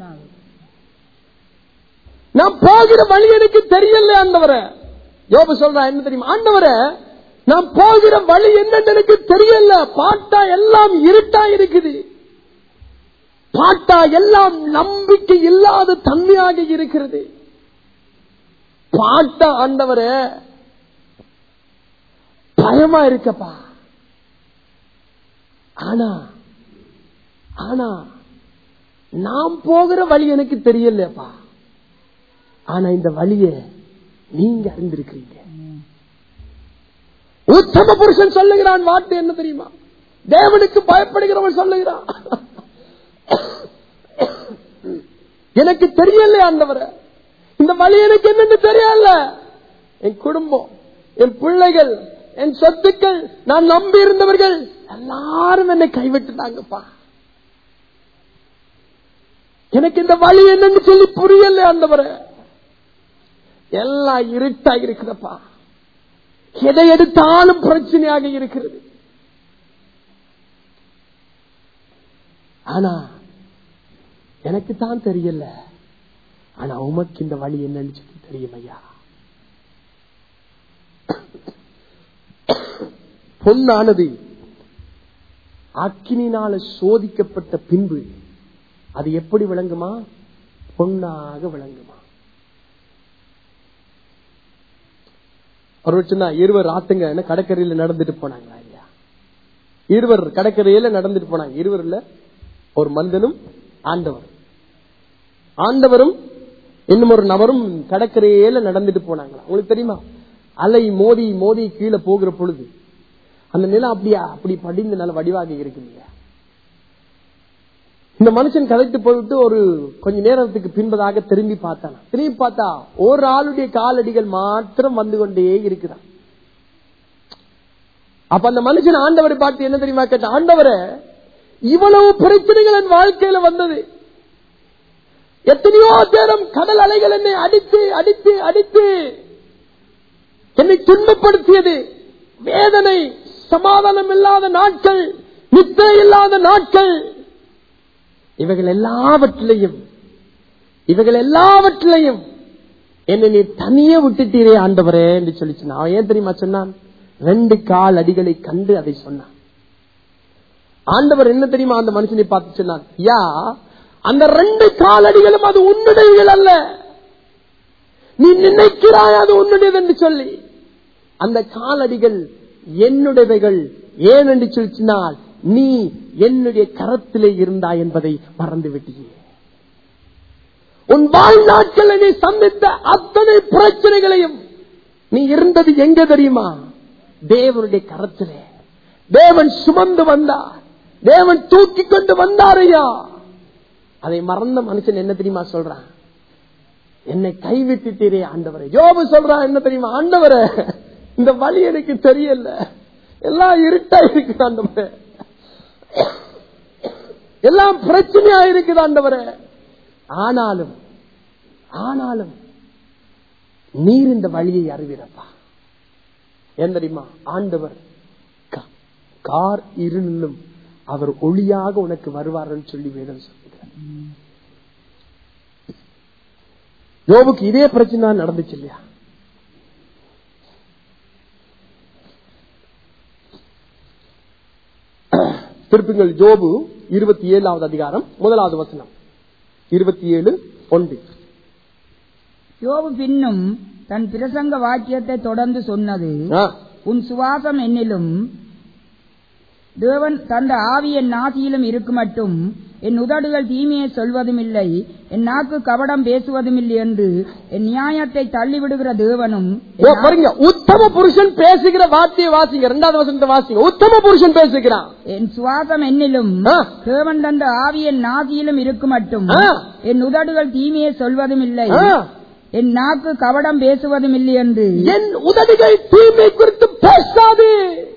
நான் போகிற வழி எனக்கு தெரியல ஆண்டவரே. யோபு சொல்றா என்ன தெரியுமா, ஆண்டவரே நான் போகிற வழி என்னன்னு எனக்கு தெரியல, பாட்டா எல்லாம் இருட்டா இருக்குது, பாட்டா எல்லாம் நம்பிக்கை இல்லாத தன்மையாக இருக்கிறது, பாட்டா ஆண்டவரே பயமா இருக்கப்பா. ஆனா ஆனா நாம் போகிற வழி எனக்கு தெரியலப்பா, ஆனா இந்த வழியை நீங்க அறிந்திருக்கிறீங்க. உத்தம புருஷன் சொல்லுகிறான் வார்த்தை என்ன தெரியுமா, தேவனுக்கு பயப்படுகிறவன் சொல்லுகிறான், எனக்கு தெரியல ஆண்டவரே, இந்த வழி எனக்கு என்னன்னு தெரியல, என் குடும்பம், என் பிள்ளைகள், என் சொத்துக்கள், நான் நம்பி இருந்தவர்கள் எல்லாரும் என்னை கைவிட்டுட்டாங்கப்பா, எனக்கு இந்த வழி என்னன்னு சொல்லி புரியல ஆண்டவரே, எல்லாம் இருட்டா இருக்குதப்பா, எதை எடுத்தாலும் பிரச்சனையாக இருக்கிறது. ஆனா எனக்கு தான் தெரியல, ஆனா உமக்கு இந்த வழி என்னன்னு சொல்லி தெரியும் ஐயா. பொன்னானது அக்கினினால சோதிக்கப்பட்ட பின்பு அது எப்படி விளங்குமா? பொன்னாக விளங்குமா? ஒரு சின்ன இருவர் ஆத்துங்க கடற்கரையில நடந்துட்டு போனாங்களா இல்லையா? இருவர் கடற்கரையில நடந்துட்டு போனாங்க. இருவர்ல ஒரு மனிதனும் ஆண்டவர், ஆண்டவரும் இன்னும் ஒரு நபரும் கடற்கரையில நடந்துட்டு போனாங்களா. உங்களுக்கு தெரியுமா, அலை மோதி மோதி கீழே போகிற பொழுது அந்த நிலம் அப்படியா அப்படி படிந்து நல்ல வடிவாக இருக்குங்க. இந்த மனுஷன் கதைத்து போயிட்டு ஒரு கொஞ்ச நேரத்துக்கு பின்பதாக திரும்பி பார்த்தான். திரும்பி பார்த்தா ஒரு ஆளுடைய காலடிகள் மாத்திரம் வந்து கொண்டே இருக்குதான். அப்ப அந்த மனுஷன் ஆண்டவரை பார்த்து என்ன தெரியுமா கேட்ட, ஆண்டவரே இவ்வளவு பிரச்சனைகள் என் வாழ்க்கையில வந்தது, எத்தனையோ நேரம் கடல் அலைகள் என்னை அடித்து அடித்து அடித்து என்னை துன்பப்படுத்தியது, வேதனை, சமாதானம் இல்லாத நாட்கள், நித்திரை இல்லாத நாட்கள், இவைகள் எல்லாவற்றிலையும் இவைகள் எல்லாவற்றிலையும் என்னை நீ தனியே விட்டுட்டீரே ஆண்டவரே என்று சொல்லி சொன்னான். அவன் ஏன் தெரியுமா சொன்னான்? ரெண்டு கால் அடிகளை கண்டு அதை சொன்னான். ஆண்டவர் என்ன தெரியுமா அந்த மனுஷனை பார்த்து சொன்னான், யா அந்த ரெண்டு கால் அடிகளும் அது உன்னுடையது அல்ல, நீ நினைக்கிறாய் அது உன்னுடையது என்று சொல்லி, அந்த காலடிகள் என்னுடையவைகள். ஏன் என்று சொல்லினால் நீ என்னுடைய கரத்திலே இருந்தாய் என்பதை மறந்து விட்டியே. உன் வாழ்நாட்கள் நீ சந்தித்த அத்தனை பிரச்சனைகளையும் நீ இருந்தது எங்க தெரியுமா? தேவனுடைய கரத்திலே. தேவன் சுமந்து வந்தார், தேவன் தூக்கி கொண்டு வந்தாரையா. அதை மறந்த மனுஷன் என்ன தெரியுமா சொல்றான்? என்னை கைவிட்டுட்டீரே ஆண்டவரே. யோபு சொல்றான் என்ன தெரியுமா? ஆண்டவரே இந்த வழி எனக்கு தெரியல, எல்லாம் இருட்டா இருக்கு ஆண்டவரே, எல்லாம் பிரச்சனையா இருக்குது ஆண்டவரே, ஆனாலும் ஆனாலும் நீர் இந்த வழியை அறிவீரப்பா. ஏன் தெரியுமா? ஆண்டவர் கார் இருளும் அவர் ஒளியாக உனக்கு வருவார் சொல்லி வேதம் சொல்லுகிறார். யோபுக்கு இதே பிரச்சனை நடந்துச்சு இல்லையா? திருப்புங்கள் யோபு இருபத்தி ஏழாவது அதிகாரம் முதலாவது வசனம். இருபத்தி ஏழு ஒன்று. யோபு பின்னும் தன் பிரசங்க வாக்கியத்தை தொடர்ந்து சொன்னது, உன் சுவாசம் என்னிலும் தேவன் தந்த ஆவி என் நாசியிலும் இருக்கு மட்டும் என் உதடுகள் தீமையை சொல்வதும் இல்லை, என் நாக்கு கபடம் பேசுவதும் இல்லை என்று என் நியாயத்தை தள்ளிவிடுகிற தேவனும். பாருங்க, உத்தம புருஷன் பேசுகிற வார்த்தையை வாசிங்க. இரண்டாவது வசனத்தை வாசிங்க. உத்தம புருஷன் பேசுகிறான். என் சுவாசம் என்னிலும் தேவன் தந்த ஆவி என் நாசியிலும் இருக்கு மட்டும் என் உதடுகள் தீமையை சொல்வதும் இல்லை, என் நாக்கு கபடம் பேசுவதும் இல்லை என்று. என் உதடுகள் தீமை குறித்து பேசாது,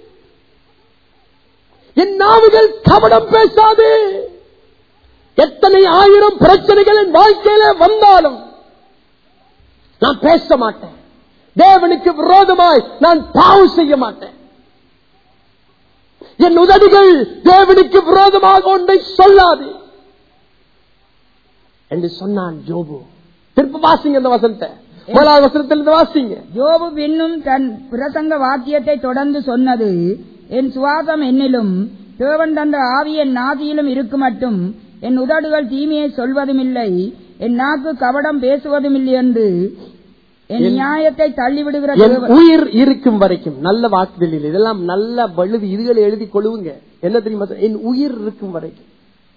என் நாவுகள் கபடம் பேசாது. எத்தனை ஆயிரம் பிரச்சனைகள் என் வாழ்க்கையில வந்தாலும் நான் பேச மாட்டேன். தேவனுக்கு விரோதமாய் நான் பாவம் செய்ய மாட்டேன். என் உதடுகள் தேவனுக்கு விரோதமாக ஒன்றை சொல்லாது என்று சொன்னான் யோபு. திருப்ப வாசிங்க அந்த வசனத்தை, முதலாவது வசனத்திலிருந்து வாசிங்க. யோபு இன்னும் தன் பிரசங்க வாக்கியத்தை தொடர்ந்து சொன்னது, என் சுவாசம் என்னிலும் தேவன் தந்த ஆவி என் நாசியிலும் இருக்கு மட்டும் என் உதடுகள் தீமையை சொல்வதும் இல்லை, என் நாக்கு கபடம் பேசுவதும் இல்லை என்று என் நியாயத்தை தள்ளிவிடுகிற உயிர் இருக்கும் வரைக்கும். நல்ல வாக்குகள் இல்லை, இதெல்லாம் நல்ல வழுது இதுகளை எழுதி கொள்ளுங்க. என்ன தெரியுமா? என் உயிர் இருக்கும் வரைக்கும்,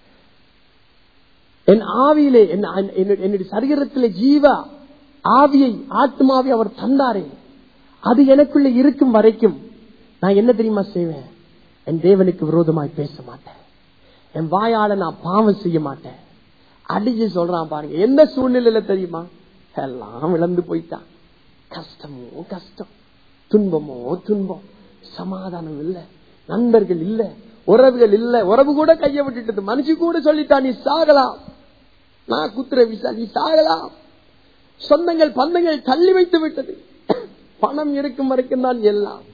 என் ஆவியிலே, என்னுடைய சரீரத்திலே ஜீவ ஆவியை ஆத்மாவை அவர் தந்தாரே, அது எனக்குள்ள இருக்கும் வரைக்கும் நான் என்ன தெரியுமா செய்வேன்? என் தேவனுக்கு விரோதமாய் பேச மாட்டேன். என் வாயால நான் பாவம் செய்ய மாட்டேன். அடிச்சு சொல்றான் பாருங்க. எந்த சூழ்நிலையில தெரியுமா? எல்லாம் இழந்து போயிட்டான். கஷ்டமோ கஷ்டம், துன்பமோ துன்பம், சமாதானம் இல்ல, நண்பர்கள் இல்ல, உறவுகள் இல்ல, உறவு கூட கைய விட்டுட்டு மனுஷி கூட சொல்லிட்டான் நீ சாகலாம், நான் குத்துற விசா நீ சாகலாம். சொந்தங்கள் பந்தங்கள் தள்ளி வைத்து விட்டது. பணம் இருக்கும் வரைக்கும் தான் எல்லாம்,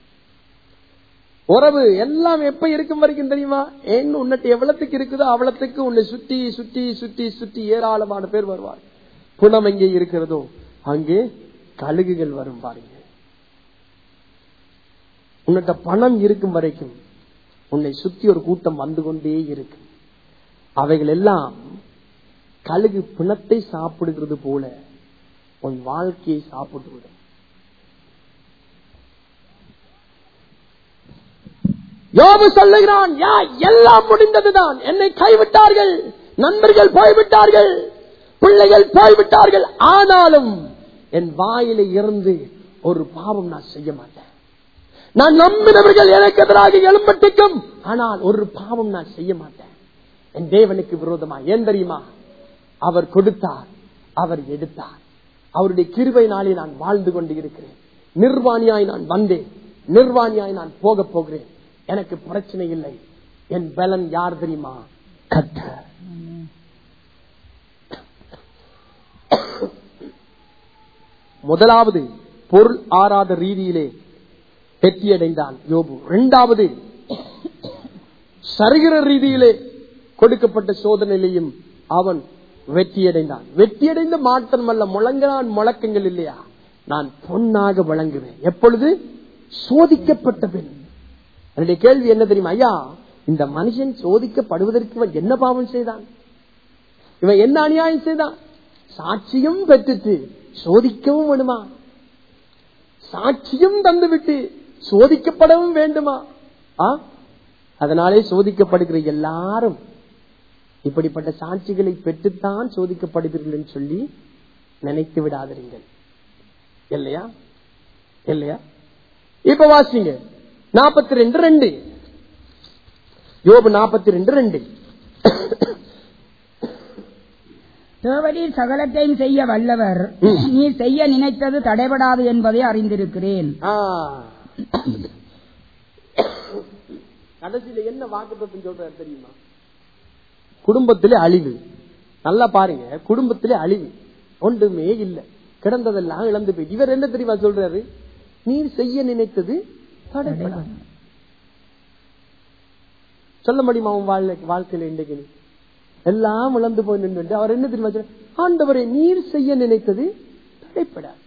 உறவு எல்லாம் எப்ப இருக்கும் வரைக்கும் தெரியுமா? ஏன் உன்னிட்டு எவ்வளவுக்கு இருக்குதோ அவ்வளவுக்கு உன்னை சுற்றி சுற்றி சுற்றி சுற்றி ஏராளமான பேர் வருவார். புணம் எங்கே இருக்கிறதோ அங்கே கழுகுகள் வரும் பாருங்க. உன்னிட்ட பணம் இருக்கும் வரைக்கும் உன்னை சுற்றி ஒரு கூட்டம் வந்து கொண்டே இருக்கும். அவைகள் எல்லாம் கழுகு பிணத்தை சாப்பிடுகிறது போல உன் வாழ்க்கையை சாப்பிட்டு விடும். யோபு சொல்லுகிறான், யா எல்லாம் முடிந்ததுதான், என்னை கைவிட்டார்கள், நண்பர்கள் போய்விட்டார்கள், பிள்ளைகள் போய்விட்டார்கள், ஆனாலும் என் வாயில இருந்து ஒரு பாவம் நான் செய்ய மாட்டேன். நான் நம்பினவர்கள் எனக்கு எதிராக எழும்பட்டுக்கும், ஆனால் ஒரு பாவம் நான் செய்ய மாட்டேன் என் தேவனுக்கு விரோதமா. ஏன் தெரியுமா? அவர் கொடுத்தார், அவர் எடுத்தார். அவருடைய கிருபையினாலே நான் வாழ்ந்து கொண்டு இருக்கிறேன். நிர்வாணியாய் நான் வந்தேன், நிர்வாணியாய் நான் போக போகிறேன். எனக்கு பிரச்சனை இல்லை. என் பலன் யார் தெரியுமா? கர்த்தர். முதலாவது பொருள் ஆறாத ரீதியிலே வெற்றியடைந்தான் யோபு. இரண்டாவது சரீர ரீதியிலே கொடுக்கப்பட்ட சோதனையிலையும் அவன் வெற்றியடைந்தான். வெற்றியடைந்த மாத்திரமல்ல, முழங்கான் முழக்கங்கள் இல்லையா, நான் பொன்னாக வழங்குவேன். எப்பொழுது? சோதிக்கப்பட்ட பின். என்னுடைய கேள்வி என்ன தெரியுமா? ஐயா, இந்த மனுஷன் சோதிக்கப்படுவதற்கு இவன் என்ன பாவம் செய்தான்? இவன் என்ன அநியாயம் செய்தான்? சாட்சியம் பெற்றுட்டு சோதிக்கவும் வேண்டுமா? சாட்சியம் தந்துவிட்டு சோதிக்கப்படவும் வேண்டுமா? அதனாலே சோதிக்கப்படுகிற எல்லாரும் இப்படிப்பட்ட சாட்சிகளை பெற்றுத்தான் சோதிக்கப்படுகிறீர்கள் என்று சொல்லி நினைத்து விடாதீர்கள். இல்லையா? இல்லையா? இப்ப வாசிங்க நாற்பத்தி ரெண்டு ரெண்டு. யோபு நாற்பத்தி ரெண்டு ரெண்டு. தேவரீர் சகலத்தையும் செய்ய வல்லவர், நீ செய்ய நினைத்தது தடைபடாது என்பதை அறிந்திருக்கிறேன். கடைசியில என்ன வாக்குத்தத்தம் சொல்றாரு தெரியுமா? குடும்பத்திலே அழிவு. நல்லா பாருங்க, குடும்பத்திலே அழிவு ஒன்றுமே இல்லை, கிடந்ததெல்லாம் இழந்து போய். இவர் என்ன தெரியுமா சொல்றாரு? நீர் செய்ய நினைத்தது தடைபடாது. சொல்ல முடியுமா உன் வாழ்க்கையில இன்றைக்கு எல்லாம் இழந்து போய் நின்று அவர் என்ன தெரியுமா சொல்ற? ஆண்டவரே, நீர் செய்ய நினைத்தது தடைபடாது.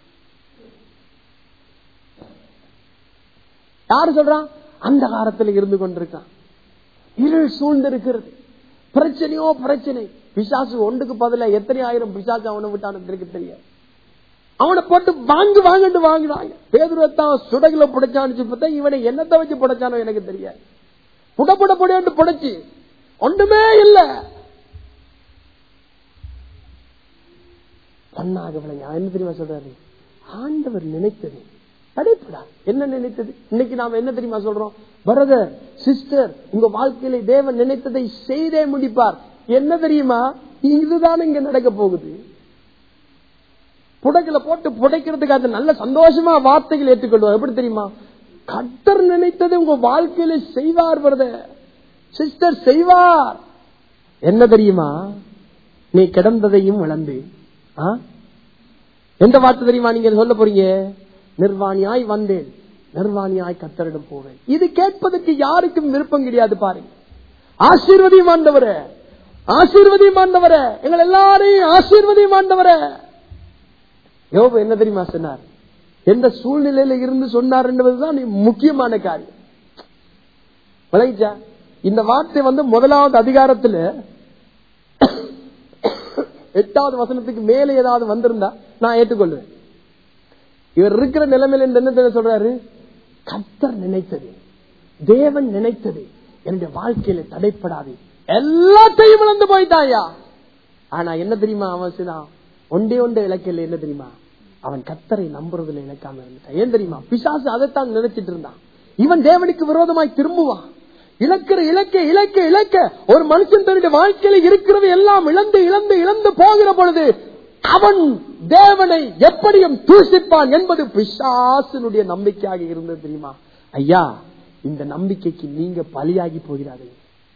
யாரு சொல்றான்? அந்த காலத்தில் இருந்து கொண்டிருக்கான். இருள் சூழ்ந்திருக்கிறது, பிரச்சனையோ பிரச்சனை. பிசாசு ஒன்றுக்கு பதிலா எத்தனை ஆயிரம் பிசாசு அவனை விட்டான்னு தெரியாது. அவனை போட்டு வாங்கு வாங்கிட்டு வாங்கினாங்க. பேதுருவத்தான் சுடகுல புடைச்சான்னு பார்த்தா இவனை என்னத்தை வச்சு புடைச்சானோ எனக்கு தெரியாது. புட புட புடையாண்டு புடைச்சு ஒன்றுமே இல்ல. பண்ணாக விளங்க என்ன தெரியுமா சொல்றாரு? ஆண்டவர் நினைத்தது தடைப்படா. என்ன நினைத்தது? இன்னைக்கு நாம என்ன தெரியுமா சொல்றோம்? பிரதர் சிஸ்டர், உங்க வாழ்க்கையில தேவன் நினைத்ததை செய்தே முடிப்பார். என்ன தெரியுமா? இதுதான் இங்க நடக்க போகுது. புடைக்கல போட்டு புடைக்கிறதுக்கு அது நல்ல சந்தோஷமா வார்த்தைகள் ஏற்றுக்கொள்வார். எப்படி தெரியுமா? கர்த்தர் நினைத்தது உங்க வாழ்க்கையில செய்வார் பிரதர் சிஸ்டர், செய்வார். என்ன தெரியுமா? நீ கிடந்ததையும் இழந்து எந்த வார்த்தை தெரியுமா நீங்க சொல்ல போறீங்க? நிர்வாணியாய் வந்தேன், நிர்வாணியாய் கர்த்தரிடம் போவேன். இது கேட்பதற்கு யாருக்கும் விருப்பம் கிடையாது. பாருங்க, ஆசீர்வதியும் ஆண்டவரே, ஆசீர்வதியும் ஆண்டவரே, எங்கள் எல்லாரையும் ஆசீர்வதியும் ஆண்டவரே. யோபு என்ன தெரியுமா சொன்னார்? எந்த சூழ்நிலையில இருந்து சொன்னார் என்பதுதான் முக்கியமான காரியம். விளங்கிச்சா? இந்த வார்த்தை வந்து முதலாவது அதிகாரத்துல எட்டாவது வசனத்துக்கு மேலே ஏதாவது வந்திருந்தா நான் ஏற்றுக்கொள்வேன். இவர் இருக்கிற நிலைமையில என்ன சொல்றாரு? கர்த்தர் நினைத்தது, தேவன் நினைத்தது என்னுடைய வாழ்க்கையில தடைப்படாது. எல்லாத்தையும் இழந்து போயிட்டாயா. ஆனா என்ன தெரியுமா அவன் செய்தான்? ஒன்றே ஒன்றே இலக்கில என்ன தெரியுமா? அவன் கர்த்தரை நம்புறதுல இலக்காம இருந்தான். ஏன் தெரியுமா? பிசாசு அதைத்தான் நினைச்சிட்டு இருந்தான். இவன் தேவனுக்கு விரோதமாய் திரும்புவான். இலக்கிற இலக்க இலக்க இலக்க ஒரு மனுஷன் தன்னுடைய வாழ்க்கையில இருக்கிறது எல்லாம் இழந்து இழந்து இழந்து போகிற பொழுது அவன் தேவனை எப்படியும் தூசிப்பான் என்பது பிசாசனுடைய நம்பிக்கையாக இருந்தது. தெரியுமா? ஐயா, இந்த நம்பிக்கைக்கு நீங்க பலியாகி போகிறார்கள்.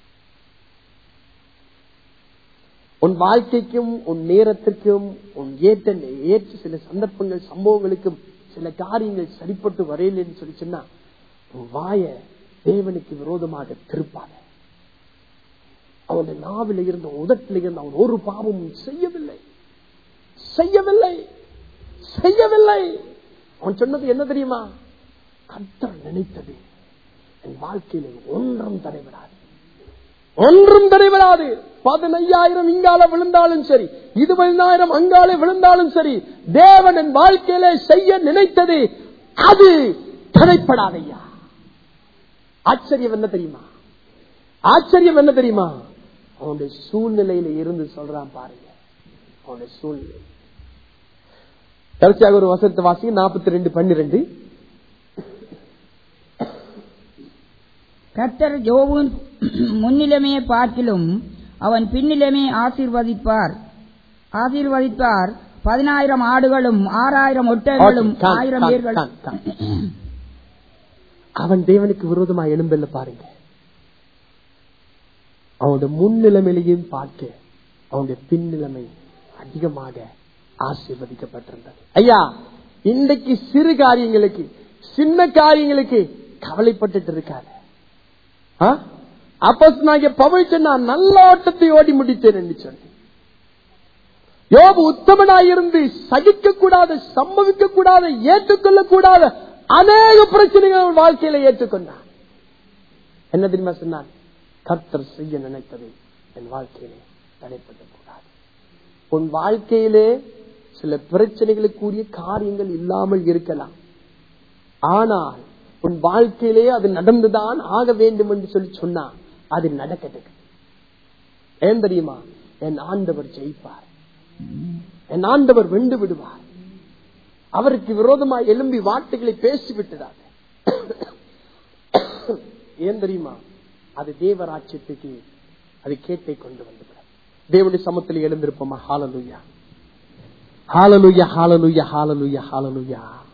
உன் வாழ்க்கைக்கும் உன் நேரத்திற்கும் உன் ஏற்ற ஏற்ற சில சந்தர்ப்பங்கள் சம்பவங்களுக்கும் சில காரியங்கள் சரிப்பட்டு வரையில்லைன்னு சொல்லி சொன்னா உன் வாய தேவனுக்கு விரோதமாக திருப்பாத. அவனுடைய நாவில இருந்த உதட்டில இருந்த அவன் ஒரு பாவமும் செய்யவில்லை செய்யவில்லை செய்யவில்லை. அவன் சொன்னது என்ன தெரியுமா? கர்த்தர் நினைத்தது என் வாழ்க்கையில ஒன்றும் தடைபடாது, ஒன்றும் தடைபடாது. பதினையாயிரம் இங்கால விழுந்தாலும் சரி, இருபதாயிரம் அங்காலே விழுந்தாலும் சரி, தேவன் என் வாழ்க்கையில செய்ய நினைத்தது அது தடைப்படாதையா. ஆச்சரியம் என்ன தெரியுமா? ஆச்சரியம் என்ன தெரியுமா? அவனுடைய சூழ்நிலையில இருந்து சொல்றான் பாருங்க. அவனுடைய சூழ்நிலை கடைசியாக ஒரு வசனத்தை வாசி, நாற்பத்தி ரெண்டு பன்னிரண்டு. கர்த்தர் யோபுவின் முன்னிலைமையை பார்க்கிலும் அவன் பின்னிலைமையை ஆசீர்வதிப்பார் ஆசீர்வதிப்பார் பதினாயிரம் ஆடுகளும் ஆறாயிரம் ஒட்டகங்களும் ஆயிரம் பேர்களும். அவன் தேவனுக்கு விரோதமாக எழும்பல்ல பாருங்க. அவனுடைய முன்னிலைமையிலையும் பார்க்க அவனுடைய பின்னிலைமை அதிகமாக ஆசீர்வதிக்கப்பட்டிருந்தது. ஐயா, இன்றைக்கு சிறு காரியங்களுக்கு சின்ன காரியங்களுக்கு கவலைப்பட்டு இருக்காது. அப்போஸ்தலனாகிய பவுல் சொன்னார், நல்ல ஓட்டத்தை ஓடி முடித்தேன் என்று சொல்லி. யோபு உத்தமனாயிருந்து சகிக்க கூடாத, சம்பவிக்க கூடாத, ஏற்றுக்கொள்ள கூடாத அநேக பிரச்சனைகள் வாழ்க்கையில ஏற்றுக்கொண்டான். என்ன தெரியுமா சொன்னான்? கர்த்தர் செய்ய நினைத்ததை என் வாழ்க்கையிலே தடைப்பட கூடாது. உன் வாழ்க்கையிலே சில பிரச்சனைகளுக்குரிய காரியங்கள் இல்லாமல் இருக்கலாம், ஆனால் உன் வாழ்க்கையிலே அது நடந்துதான் ஆக வேண்டும் என்று சொல்லி சொன்னா அது நடக்கட்டு. ஏன் தெரியுமா? என் ஆண்டவர் ஜெயிப்பார், என் ஆண்டவர் வென்று விடுவார். அவருக்கு விரோதமாக எழும்பி வார்த்தைகளை பேசிவிட்டதாக. ஏன் தெரியுமா? அது தேவராட்சியத்துக்கு அது கேட்டை கொண்டு வந்துவிடும். தேவனுடைய சமத்தில் எழுந்திருப்போமா? ஹalleluya ஹalleluya ஹalleluya ஹalleluya ஹalleluya.